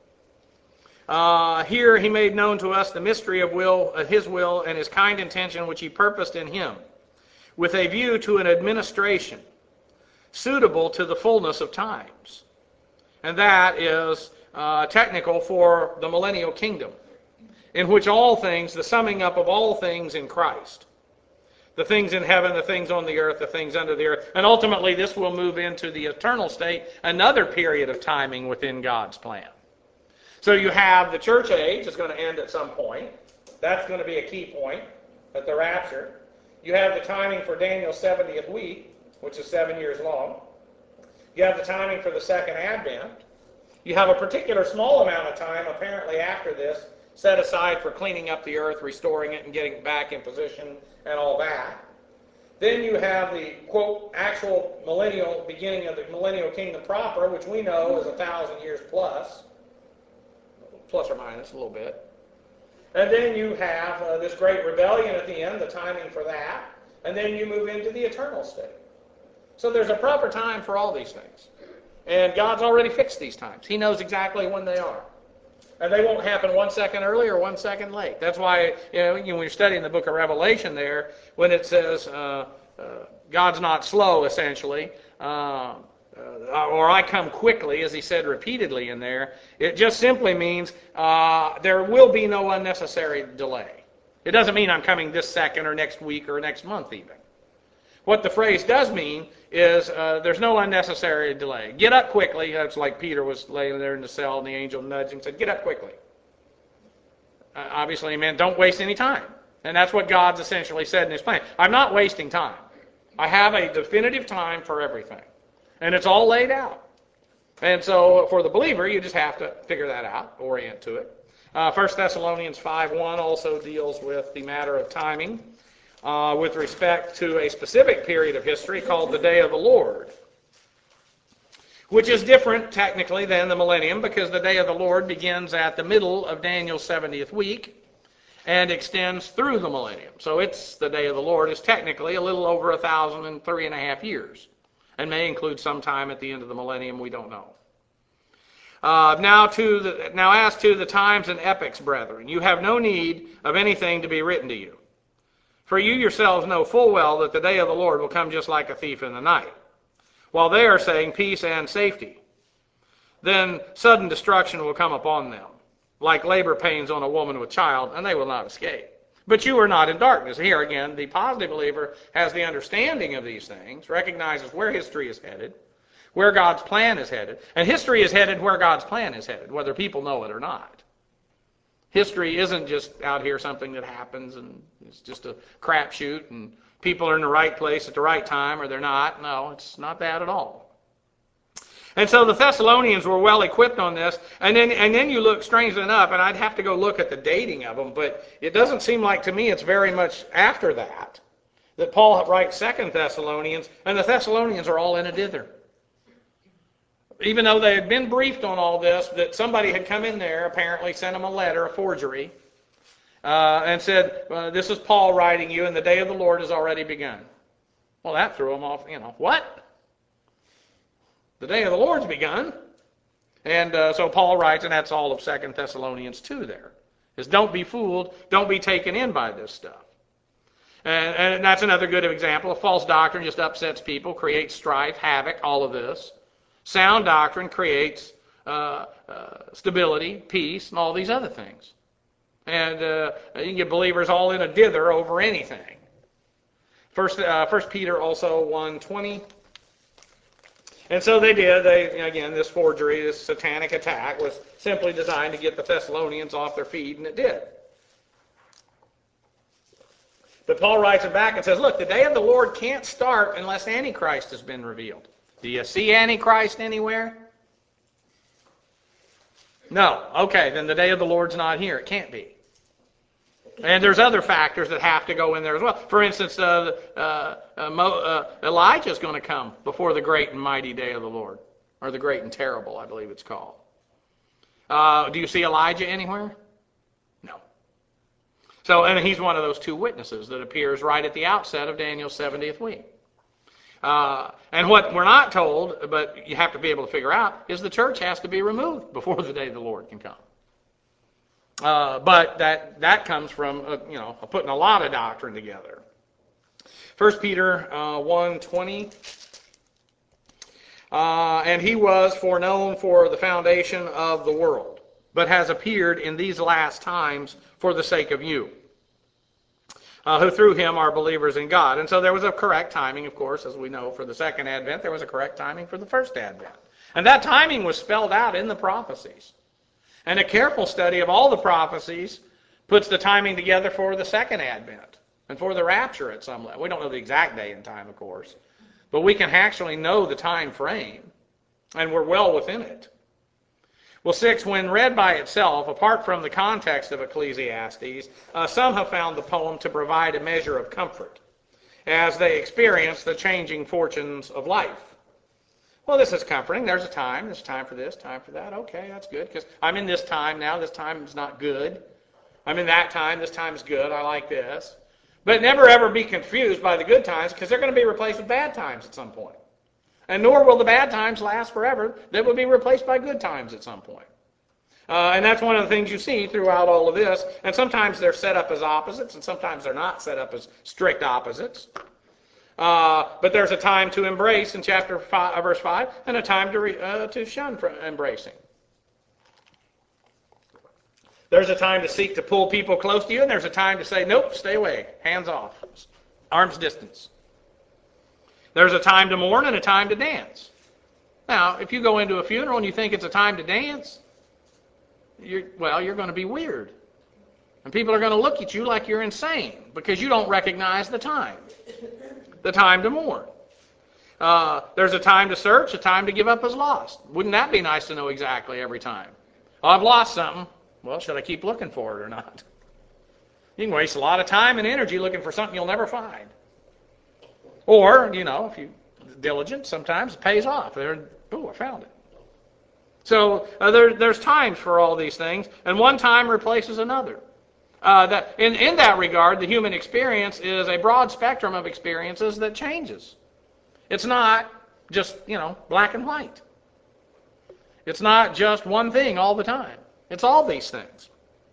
Uh, here he made known to us the mystery of will, of his will and his kind intention which he purposed in him, with a view to an administration suitable to the fullness of times. And that is uh, technical for the millennial kingdom, in which all things, the summing up of all things in Christ, the things in heaven, the things on the earth, the things under the earth. And ultimately this will move into the eternal state, another period of timing within God's plan. So you have the church age is going to end at some point. That's going to be a key point at the rapture. You have the timing for Daniel's seventieth week, which is seven years long. You have the timing for the second advent. You have a particular small amount of time, apparently after this, set aside for cleaning up the earth, restoring it, and getting it back in position, and all that. Then you have the, quote, actual millennial, beginning of the millennial kingdom proper, which we know is a thousand years plus, plus or minus a little bit. And then you have uh, this great rebellion at the end, the timing for that, and then you move into the eternal state. So there's a proper time for all these things. And God's already fixed these times. He knows exactly when they are. And they won't happen one second early or one second late. That's why, you know, when you're studying the book of Revelation there, when it says uh, uh, God's not slow, essentially, uh, uh, or I come quickly, as he said repeatedly in there, it just simply means uh, there will be no unnecessary delay. It doesn't mean I'm coming this second or next week or next month even. What the phrase does mean is uh, there's no unnecessary delay. Get up quickly. That's like Peter was laying there in the cell and the angel nudged him and said, get up quickly. Uh, obviously, he meant don't waste any time. And that's what God's essentially said in his plan. I'm not wasting time. I have a definitive time for everything. And it's all laid out. And so for the believer, you just have to figure that out, orient to it. Uh, First Thessalonians five one also deals with the matter of timing. Uh, with respect to a specific period of history called the Day of the Lord, which is different technically than the millennium because the Day of the Lord begins at the middle of Daniel's seventieth week and extends through the millennium. So it's the Day of the Lord is technically a little over a thousand and three and a half years and may include some time at the end of the millennium, we don't know. Uh, now, to the, now as to the times and epochs, brethren, you have no need of anything to be written to you. For you yourselves know full well that the day of the Lord will come just like a thief in the night. While they are saying peace and safety, then sudden destruction will come upon them, like labor pains on a woman with child, and they will not escape. But you are not in darkness. Here again, the positive believer has the understanding of these things, recognizes where history is headed, where God's plan is headed. And history is headed where God's plan is headed, whether people know it or not. History isn't just out here something that happens and it's just a crapshoot and people are in the right place at the right time or they're not. No, it's not that at all. And so the Thessalonians were well equipped on this. And then, and then you look, strangely enough, and I'd have to go look at the dating of them, but it doesn't seem like to me it's very much after that that Paul writes Second Thessalonians, and the Thessalonians are all in a dither. Even though they had been briefed on all this, that somebody had come in there, apparently sent them a letter, a forgery, uh, and said, uh, this is Paul writing you, and the day of the Lord has already begun. Well, that threw them off, you know, what? The day of the Lord's begun. And uh, so Paul writes, and that's all of Second Thessalonians two there, is don't be fooled, don't be taken in by this stuff. And, and that's another good example. A false doctrine just upsets people, creates strife, havoc, all of this. Sound doctrine creates uh, uh, stability, peace, and all these other things. And uh, you can get believers all in a dither over anything. First, uh, First Peter also one twenty. And so they did. They again, this forgery, this satanic attack was simply designed to get the Thessalonians off their feet, and it did. But Paul writes it back and says, look, the day of the Lord can't start unless Antichrist has been revealed. Do you see Antichrist anywhere? No. Okay, then the day of the Lord's not here. It can't be. And there's other factors that have to go in there as well. For instance, uh, uh, uh, Mo, uh, Elijah's going to come before the great and mighty day of the Lord. Or the great and terrible, I believe it's called. Uh, do you see Elijah anywhere? No. So, and he's one of those two witnesses that appears right at the outset of Daniel's seventieth week. Uh, and what we're not told, but you have to be able to figure out, is the church has to be removed before the day of the Lord can come. Uh, but that that comes from uh, you know putting a lot of doctrine together. First Peter uh, one twenty, uh, and he was foreknown for the foundation of the world, but has appeared in these last times for the sake of you. Uh, who through him are believers in God. And so there was a correct timing, of course, as we know, for the second advent. There was a correct timing for the first advent. And that timing was spelled out in the prophecies. And a careful study of all the prophecies puts the timing together for the second advent and for the rapture at some level. We don't know the exact day and time, of course, but we can actually know the time frame, and we're well within it. Well, six, when read by itself, apart from the context of Ecclesiastes, uh, some have found the poem to provide a measure of comfort as they experience the changing fortunes of life. Well, this is comforting. There's a time. There's time for this, time for that. Okay, that's good, because I'm in this time now. This time is not good. I'm in that time. This time is good. I like this. But never ever be confused by the good times, because they're going to be replaced with bad times at some point. And nor will the bad times last forever. They will be replaced by good times at some point. Uh, and that's one of the things you see throughout all of this. And sometimes they're set up as opposites, and sometimes they're not set up as strict opposites. Uh, but there's a time to embrace in chapter five, uh, verse five, and a time to, re, uh, to shun from embracing. There's a time to seek to pull people close to you, and there's a time to say, nope, stay away, hands off, arm's distance. There's a time to mourn and a time to dance. Now, if you go into a funeral and you think it's a time to dance, you're, well, you're going to be weird. And people are going to look at you like you're insane because you don't recognize the time. The time to mourn. Uh, there's a time to search, a time to give up as lost. Wouldn't that be nice to know exactly every time? Oh, I've lost something. Well, should I keep looking for it or not? You can waste a lot of time and energy looking for something you'll never find. Or, you know, if you're diligent, sometimes it pays off. Oh, I found it. So uh, there, there's times for all these things, and one time replaces another. Uh, that in, in that regard, the human experience is a broad spectrum of experiences that changes. It's not just, you know, black and white. It's not just one thing all the time. It's all these things.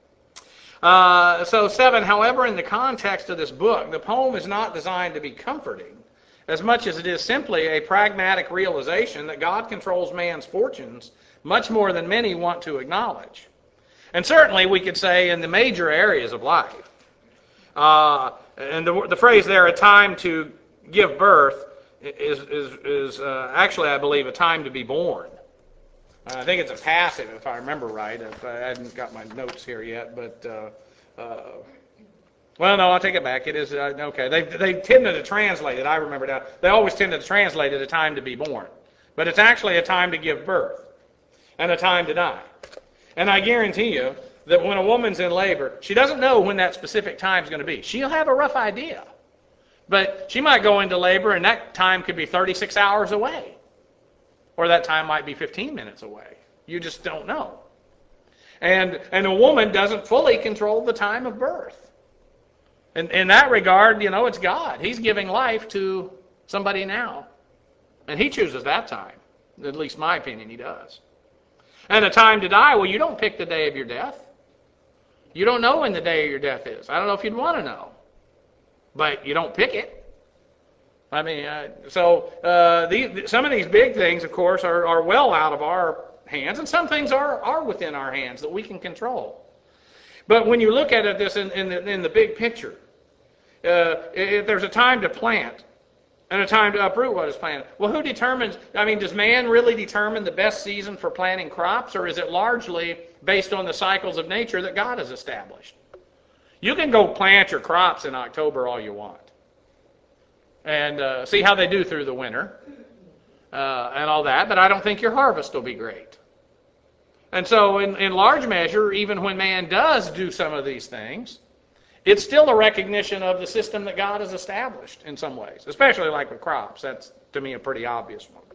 Uh, so seven, however, in the context of this book, the poem is not designed to be comforting as much as it is simply a pragmatic realization that God controls man's fortunes much more than many want to acknowledge. And certainly we could say in the major areas of life. Uh, and the, the phrase there, a time to give birth, is, is, is uh, actually, I believe, a time to be born. I think it's a passive, if I remember right. If I hadn't got my notes here yet, but uh, uh, well, no, I'll take it back. It is uh, okay. They they tended to translate it. I remember that they always tended to translate it a time to be born, but it's actually a time to give birth and a time to die. And I guarantee you that when a woman's in labor, she doesn't know when that specific time is going to be. She'll have a rough idea, but she might go into labor, and that time could be thirty-six hours away. Or that time might be fifteen minutes away. You just don't know. And and a woman doesn't fully control the time of birth. And in that regard, you know, it's God. He's giving life to somebody now. And he chooses that time. At least my opinion, he does. And a time to die, well, you don't pick the day of your death. You don't know when the day of your death is. I don't know if you'd want to know. But you don't pick it. I mean, uh, so uh, these, some of these big things, of course, are, are well out of our hands, and some things are, are within our hands that we can control. But when you look at it this in, in, the, in the big picture, uh, if there's a time to plant and a time to uproot what is planted. Well, who determines, I mean, does man really determine the best season for planting crops, or is it largely based on the cycles of nature that God has established? You can go plant your crops in October all you want. And uh, see how they do through the winter uh, and all that, but I don't think your harvest will be great. And so in, in large measure, even when man does do some of these things, it's still a recognition of the system that God has established in some ways, especially like with crops. That's, to me, a pretty obvious one.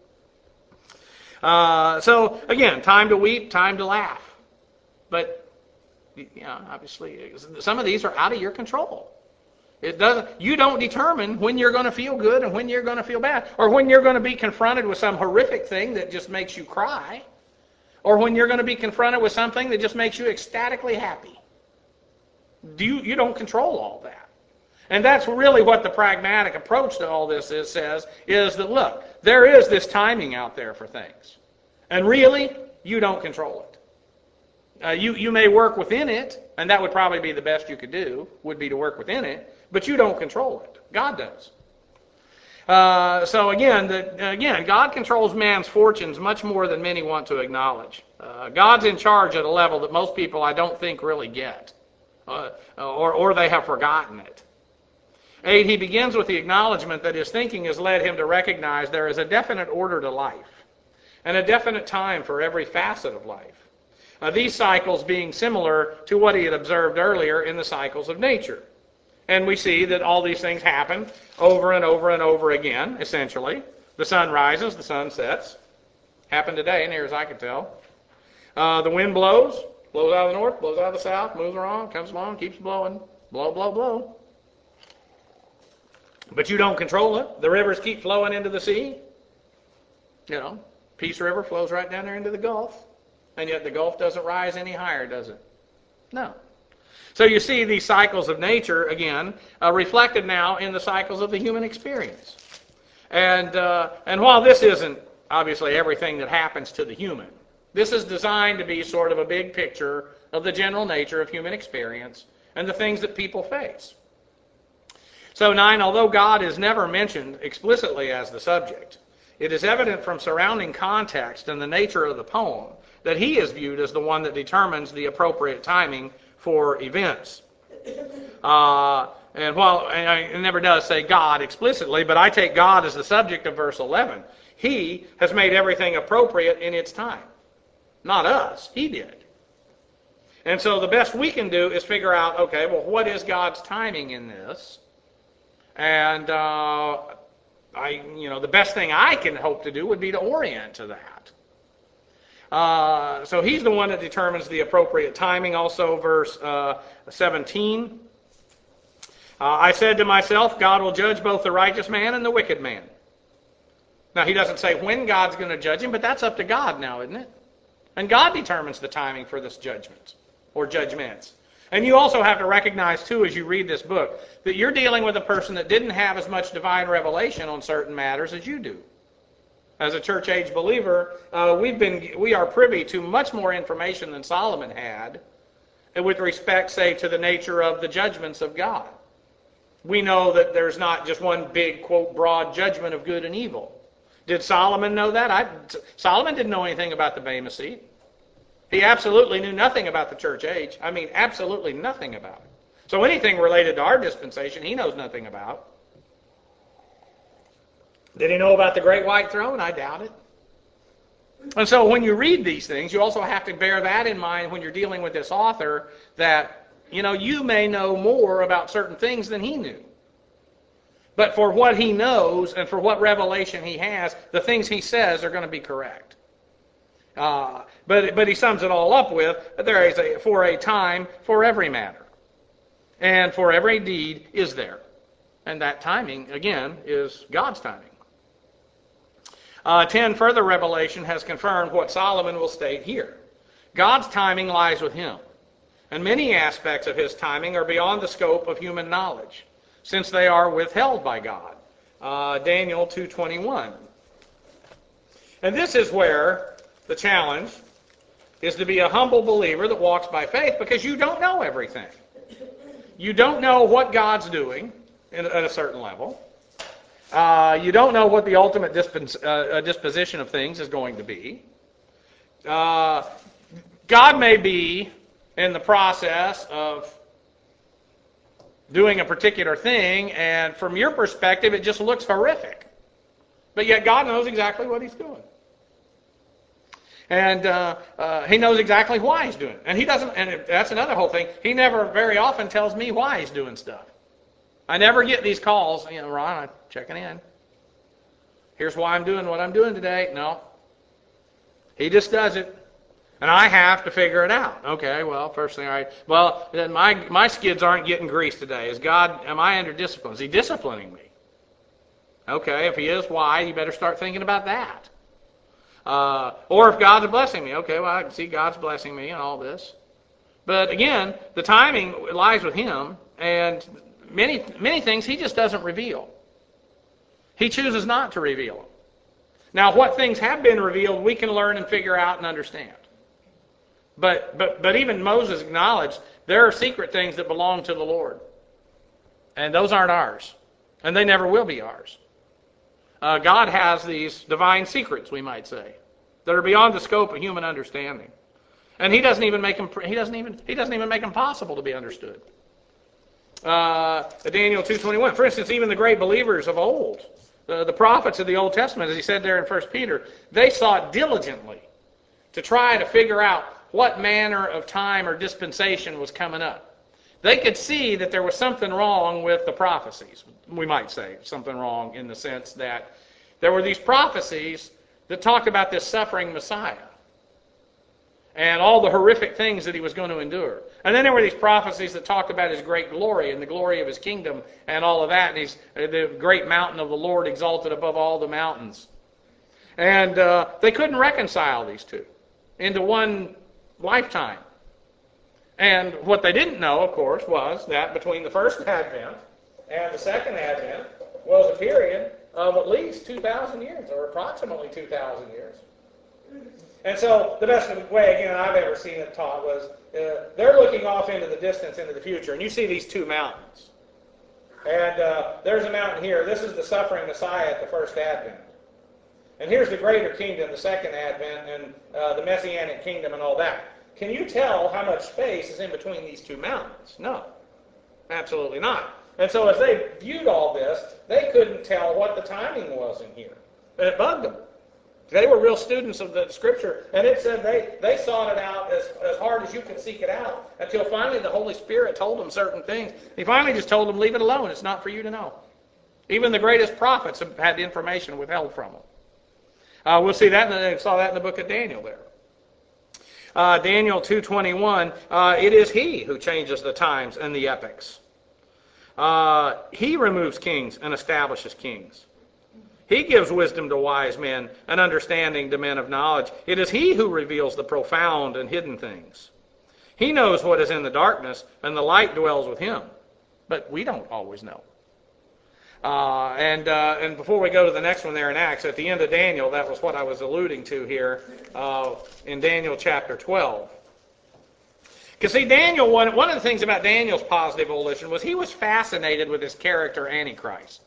Uh, so, again, time to weep, time to laugh. But, you know, obviously, some of these are out of your control. It doesn't. You don't determine when you're going to feel good and when you're going to feel bad, or when you're going to be confronted with some horrific thing that just makes you cry, or when you're going to be confronted with something that just makes you ecstatically happy. Do you, you don't control all that. And that's really what the pragmatic approach to all this is, says, is that, look, there is this timing out there for things. And really, you don't control it. Uh, you, you may work within it, and that would probably be the best you could do, would be to work within it, but you don't control it. God does. Uh, so again, the, again, God controls man's fortunes much more than many want to acknowledge. Uh, God's in charge at a level that most people, I don't think, really get, uh, or, or they have forgotten it. Eight, he begins with the acknowledgement that his thinking has led him to recognize there is a definite order to life and a definite time for every facet of life. Uh, these cycles being similar to what he had observed earlier in the cycles of nature. And we see that all these things happen over and over and over again, essentially. The sun rises, the sun sets. Happened today, near as I can tell. Uh, the wind blows, blows out of the north, blows out of the south, moves around, comes along, keeps blowing. Blow, blow, blow. But you don't control it. The rivers keep flowing into the sea. You know, Peace River flows right down there into the Gulf. And yet the Gulf doesn't rise any higher, does it? No. So you see these cycles of nature, again, uh, reflected now in the cycles of the human experience. And, uh, and while this isn't, obviously, everything that happens to the human, this is designed to be sort of a big picture of the general nature of human experience and the things that people face. So nine, although God is never mentioned explicitly as the subject, it is evident from surrounding context and the nature of the poem that he is viewed as the one that determines the appropriate timing for events. Uh, and while and it never does say God explicitly, but I take God as the subject of verse eleven. He has made everything appropriate in its time. Not us. He did. And so the best we can do is figure out, okay, well, what is God's timing in this? And uh, I, you know, the best thing I can hope to do would be to orient to that. Uh, so he's the one that determines the appropriate timing. Also, verse uh, seventeen. Uh, I said to myself, God will judge both the righteous man and the wicked man. Now, he doesn't say when God's going to judge him, but that's up to God now, isn't it? And God determines the timing for this judgment or judgments. And you also have to recognize, too, as you read this book, that you're dealing with a person that didn't have as much divine revelation on certain matters as you do. As a church age believer, uh, we've been we are privy to much more information than Solomon had with respect, say, to the nature of the judgments of God. We know that there's not just one big, quote, broad judgment of good and evil. Did Solomon know that? I, Solomon didn't know anything about the Bema seat. He absolutely knew nothing about the church age. I mean, absolutely nothing about it. So anything related to our dispensation, he knows nothing about. Did he know about the great white throne? I doubt it. And so when you read these things, you also have to bear that in mind when you're dealing with this author, that, you know, you may know more about certain things than he knew. But for what he knows and for what revelation he has, the things he says are going to be correct. Uh, but, but he sums it all up with, there is a, for a time for every matter. And for every deed is there. And that timing, again, is God's timing. Uh, ten, further revelation has confirmed what Solomon will state here. God's timing lies with him, and many aspects of his timing are beyond the scope of human knowledge, since they are withheld by God. Uh, Daniel two twenty-one. And this is where the challenge is to be a humble believer that walks by faith, because you don't know everything. You don't know what God's doing at a certain level. Uh, you don't know what the ultimate dispens- uh, disposition of things is going to be. Uh, God may be in the process of doing a particular thing, and from your perspective, it just looks horrific. But yet God knows exactly what he's doing. And uh, uh, he knows exactly why he's doing it. And he doesn't, and that's another whole thing, he never very often tells me why he's doing stuff. I never get these calls, you know, Ron, I'm checking in. Here's why I'm doing what I'm doing today. No. He just does it. And I have to figure it out. Okay, well, first thing I, well, then my, my skids aren't getting greased today. Is God, am I under discipline? Is he disciplining me? Okay, if he is, why? You better start thinking about that. Uh, or if God's blessing me. Okay, well, I can see God's blessing me and all this. But again, the timing lies with him, and many many things he just doesn't reveal. He chooses not to reveal them. Now, what things have been revealed, we can learn and figure out and understand. But but but even Moses acknowledged there are secret things that belong to the Lord. And those aren't ours. And they never will be ours. Uh, God has these divine secrets, we might say, that are beyond the scope of human understanding. And he doesn't even make them he doesn't even he doesn't even make them possible to be understood. Uh, Daniel two twenty-one, for instance, even the great believers of old, the, the prophets of the Old Testament, as he said there in First Peter, they sought diligently to try to figure out what manner of time or dispensation was coming up. They could see that there was something wrong with the prophecies, we might say, something wrong in the sense that there were these prophecies that talked about this suffering Messiah and all the horrific things that he was going to endure. And then there were these prophecies that talked about his great glory and the glory of his kingdom and all of that, and he's, the great mountain of the Lord exalted above all the mountains. And uh, they couldn't reconcile these two into one lifetime. And what they didn't know, of course, was that between the first Advent and the second Advent was a period of at least two thousand years, or approximately two thousand years. And so the best way, again, I've ever seen it taught was uh, they're looking off into the distance, into the future, and you see these two mountains. And uh, there's a mountain here. This is the suffering Messiah at the first Advent. And here's the greater kingdom, the second Advent, and uh, the Messianic kingdom and all that. Can you tell how much space is in between these two mountains? No, absolutely not. And so as they viewed all this, they couldn't tell what the timing was in here. And it bugged them. They were real students of the Scripture, and it said they, they sought it out as, as hard as you can seek it out, until finally the Holy Spirit told them certain things. He finally just told them, leave it alone. It's not for you to know. Even the greatest prophets have had the information withheld from them. Uh, we'll see that, and saw that in the book of Daniel there. Uh, Daniel two twenty-one, uh, it is he who changes the times and the epochs. Uh, he removes kings and establishes kings. He gives wisdom to wise men and understanding to men of knowledge. It is He who reveals the profound and hidden things. He knows what is in the darkness, and the light dwells with Him. But we don't always know. Uh, and uh, and before we go to the next one there in Acts, at the end of Daniel, that was what I was alluding to here uh, in Daniel chapter twelve. Because see, Daniel, one, one of the things about Daniel's positive volition was he was fascinated with his character Antichrist.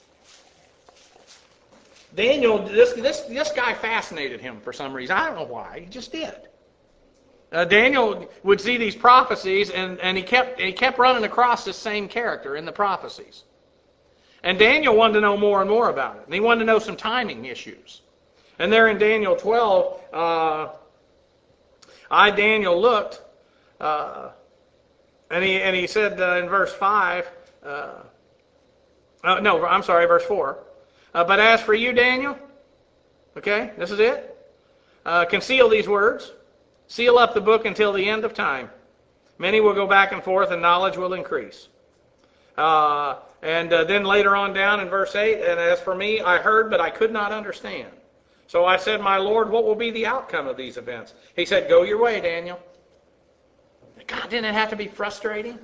Daniel, this, this, this guy fascinated him for some reason. I don't know why. He just did. Uh, Daniel would see these prophecies, and, and he kept he kept running across this same character in the prophecies. And Daniel wanted to know more and more about it. And he wanted to know some timing issues. And there in Daniel twelve, uh, I, Daniel, looked, uh, and he and he said uh, in verse five, uh, uh, no, I'm sorry, verse four. Uh, but as for you, Daniel, okay, this is it. Uh, conceal these words. Seal up the book until the end of time. Many will go back and forth, and knowledge will increase. Uh, and uh, then later on down in verse eight, and as for me, I heard, but I could not understand. So I said, my Lord, what will be the outcome of these events? He said, go your way, Daniel. God, didn't it have to be frustrating?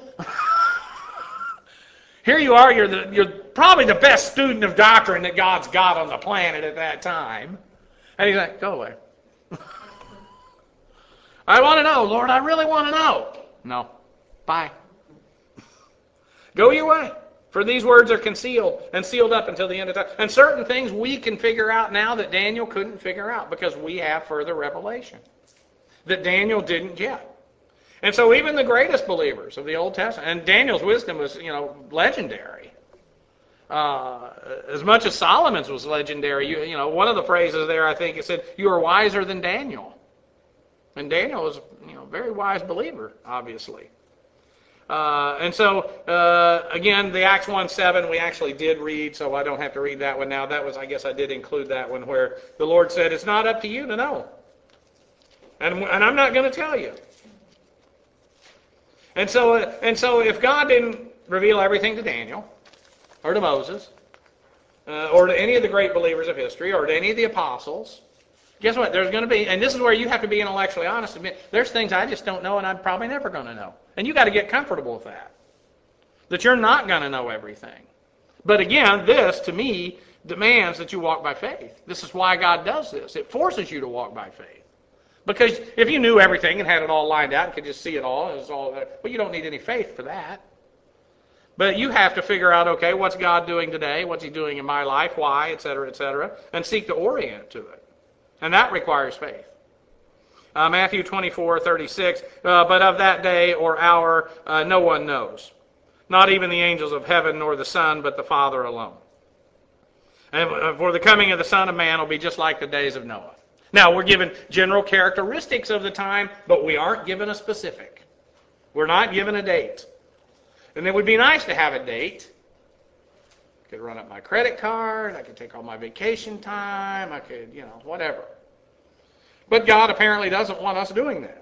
Here you are, you're, the, you're probably the best student of doctrine that God's got on the planet at that time. And he's like, go away. I want to know, Lord, I really want to know. No. Bye. Go your way. For these words are concealed and sealed up until the end of time. And certain things we can figure out now that Daniel couldn't figure out because we have further revelation that Daniel didn't get. And so even the greatest believers of the Old Testament, and Daniel's wisdom was, you know, legendary. Uh, as much as Solomon's was legendary, you, you know, one of the phrases there, I think, it said, you are wiser than Daniel. And Daniel was, you know, a very wise believer, obviously. Uh, and so, uh, again, the Acts one seven we actually did read, so I don't have to read that one now. That was, I guess I did include that one where the Lord said, it's not up to you to know. And, and I'm not going to tell you. And so, and so if God didn't reveal everything to Daniel, or to Moses, uh, or to any of the great believers of history, or to any of the apostles, guess what? There's going to be, and this is where you have to be intellectually honest, admit, there's things I just don't know and I'm probably never going to know. And you got to get comfortable with that. That you're not going to know everything. But again, this, to me, demands that you walk by faith. This is why God does this. It forces you to walk by faith. Because if you knew everything and had it all lined out and could just see it all, it was all well, you don't need any faith for that. But you have to figure out, okay, what's God doing today? What's He doing in my life? Why? Et cetera, et cetera. And seek to orient to it. And that requires faith. Uh, Matthew twenty-four thirty-six, uh, but of that day or hour uh, no one knows. Not even the angels of heaven nor the Son, but the Father alone. And for the coming of the Son of Man will be just like the days of Noah. Now, we're given general characteristics of the time, but we aren't given a specific. We're not given a date. And it would be nice to have a date. I could run up my credit card. I could take all my vacation time. I could, you know, whatever. But God apparently doesn't want us doing that.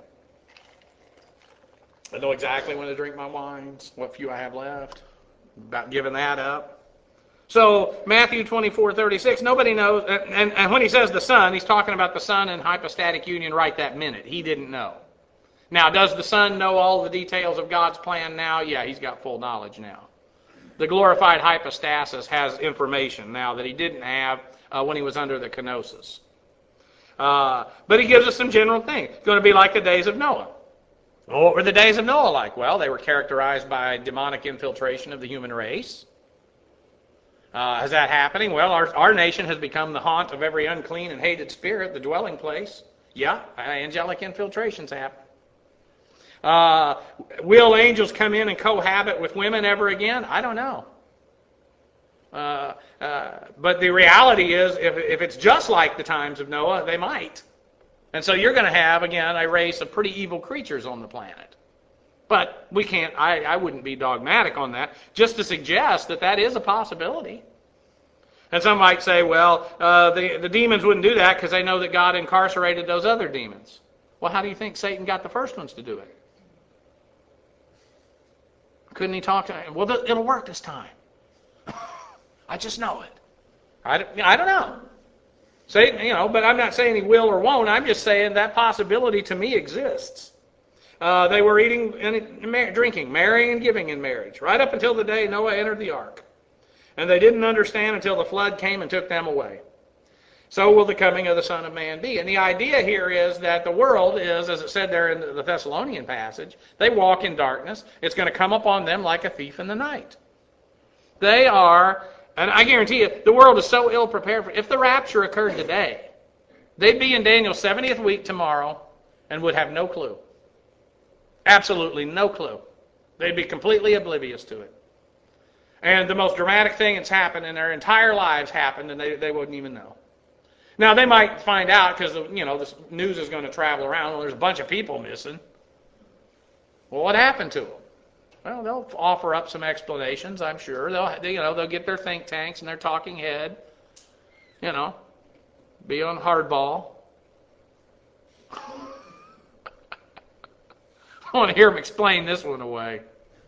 I know exactly when to drink my wines, what few I have left, about giving that up. So Matthew twenty-four thirty-six, nobody knows, and, and when he says the Son, he's talking about the Son in hypostatic union right that minute. He didn't know. Now, does the Son know all the details of God's plan now? Yeah, he's got full knowledge now. The glorified hypostasis has information now that he didn't have uh, when he was under the kenosis. Uh, but he gives us some general things. It's going to be like the days of Noah. Well, what were the days of Noah like? Well, they were characterized by demonic infiltration of the human race. Uh, is that happening? Well, our, our nation has become the haunt of every unclean and hated spirit, the dwelling place. Yeah, angelic infiltrations happen. Uh, will angels come in and cohabit with women ever again? I don't know. Uh, uh, but the reality is, if, if it's just like the times of Noah, they might. And so you're going to have, again, a race of pretty evil creatures on the planet. But we can't, I, I wouldn't be dogmatic on that, just to suggest that that is a possibility. And some might say, well, uh, the, the demons wouldn't do that because they know that God incarcerated those other demons. Well, how do you think Satan got the first ones to do it? Couldn't he talk to them? Well, it'll work this time. I just know it. I don't, I don't know. Say, you know, but I'm not saying he will or won't. I'm just saying that possibility to me exists. Uh, they were eating and drinking, marrying and giving in marriage, right up until the day Noah entered the ark. And they didn't understand until the flood came and took them away. So will the coming of the Son of Man be. And the idea here is that the world is, as it said there in the Thessalonian passage, they walk in darkness. It's going to come upon them like a thief in the night. They are, and I guarantee you, the world is so ill prepared for it. If the rapture occurred today, they'd be in Daniel's seventieth week tomorrow and would have no clue. Absolutely no clue. They'd be completely oblivious to it. And the most dramatic thing that's happened in their entire lives happened, and they, they wouldn't even know. Now, they might find out because, you know, the news is going to travel around. Well, there's a bunch of people missing. Well, what happened to them? Well, they'll offer up some explanations, I'm sure. They'll, they, you know, they'll get their think tanks and their talking head. You know, be on hardball. I want to hear them explain this one away.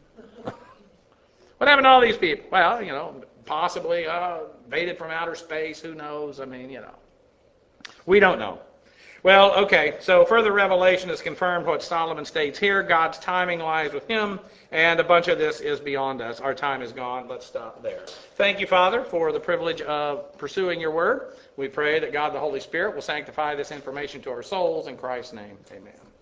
What happened to all these people? Well, you know, possibly uh, invaded from outer space. Who knows? I mean, you know. We don't know. Well, okay, so further revelation has confirmed what Solomon states here. God's timing lies with him, and a bunch of this is beyond us. Our time is gone. Let's stop there. Thank you, Father, for the privilege of pursuing your word. We pray that God the Holy Spirit will sanctify this information to our souls. In Christ's name, amen.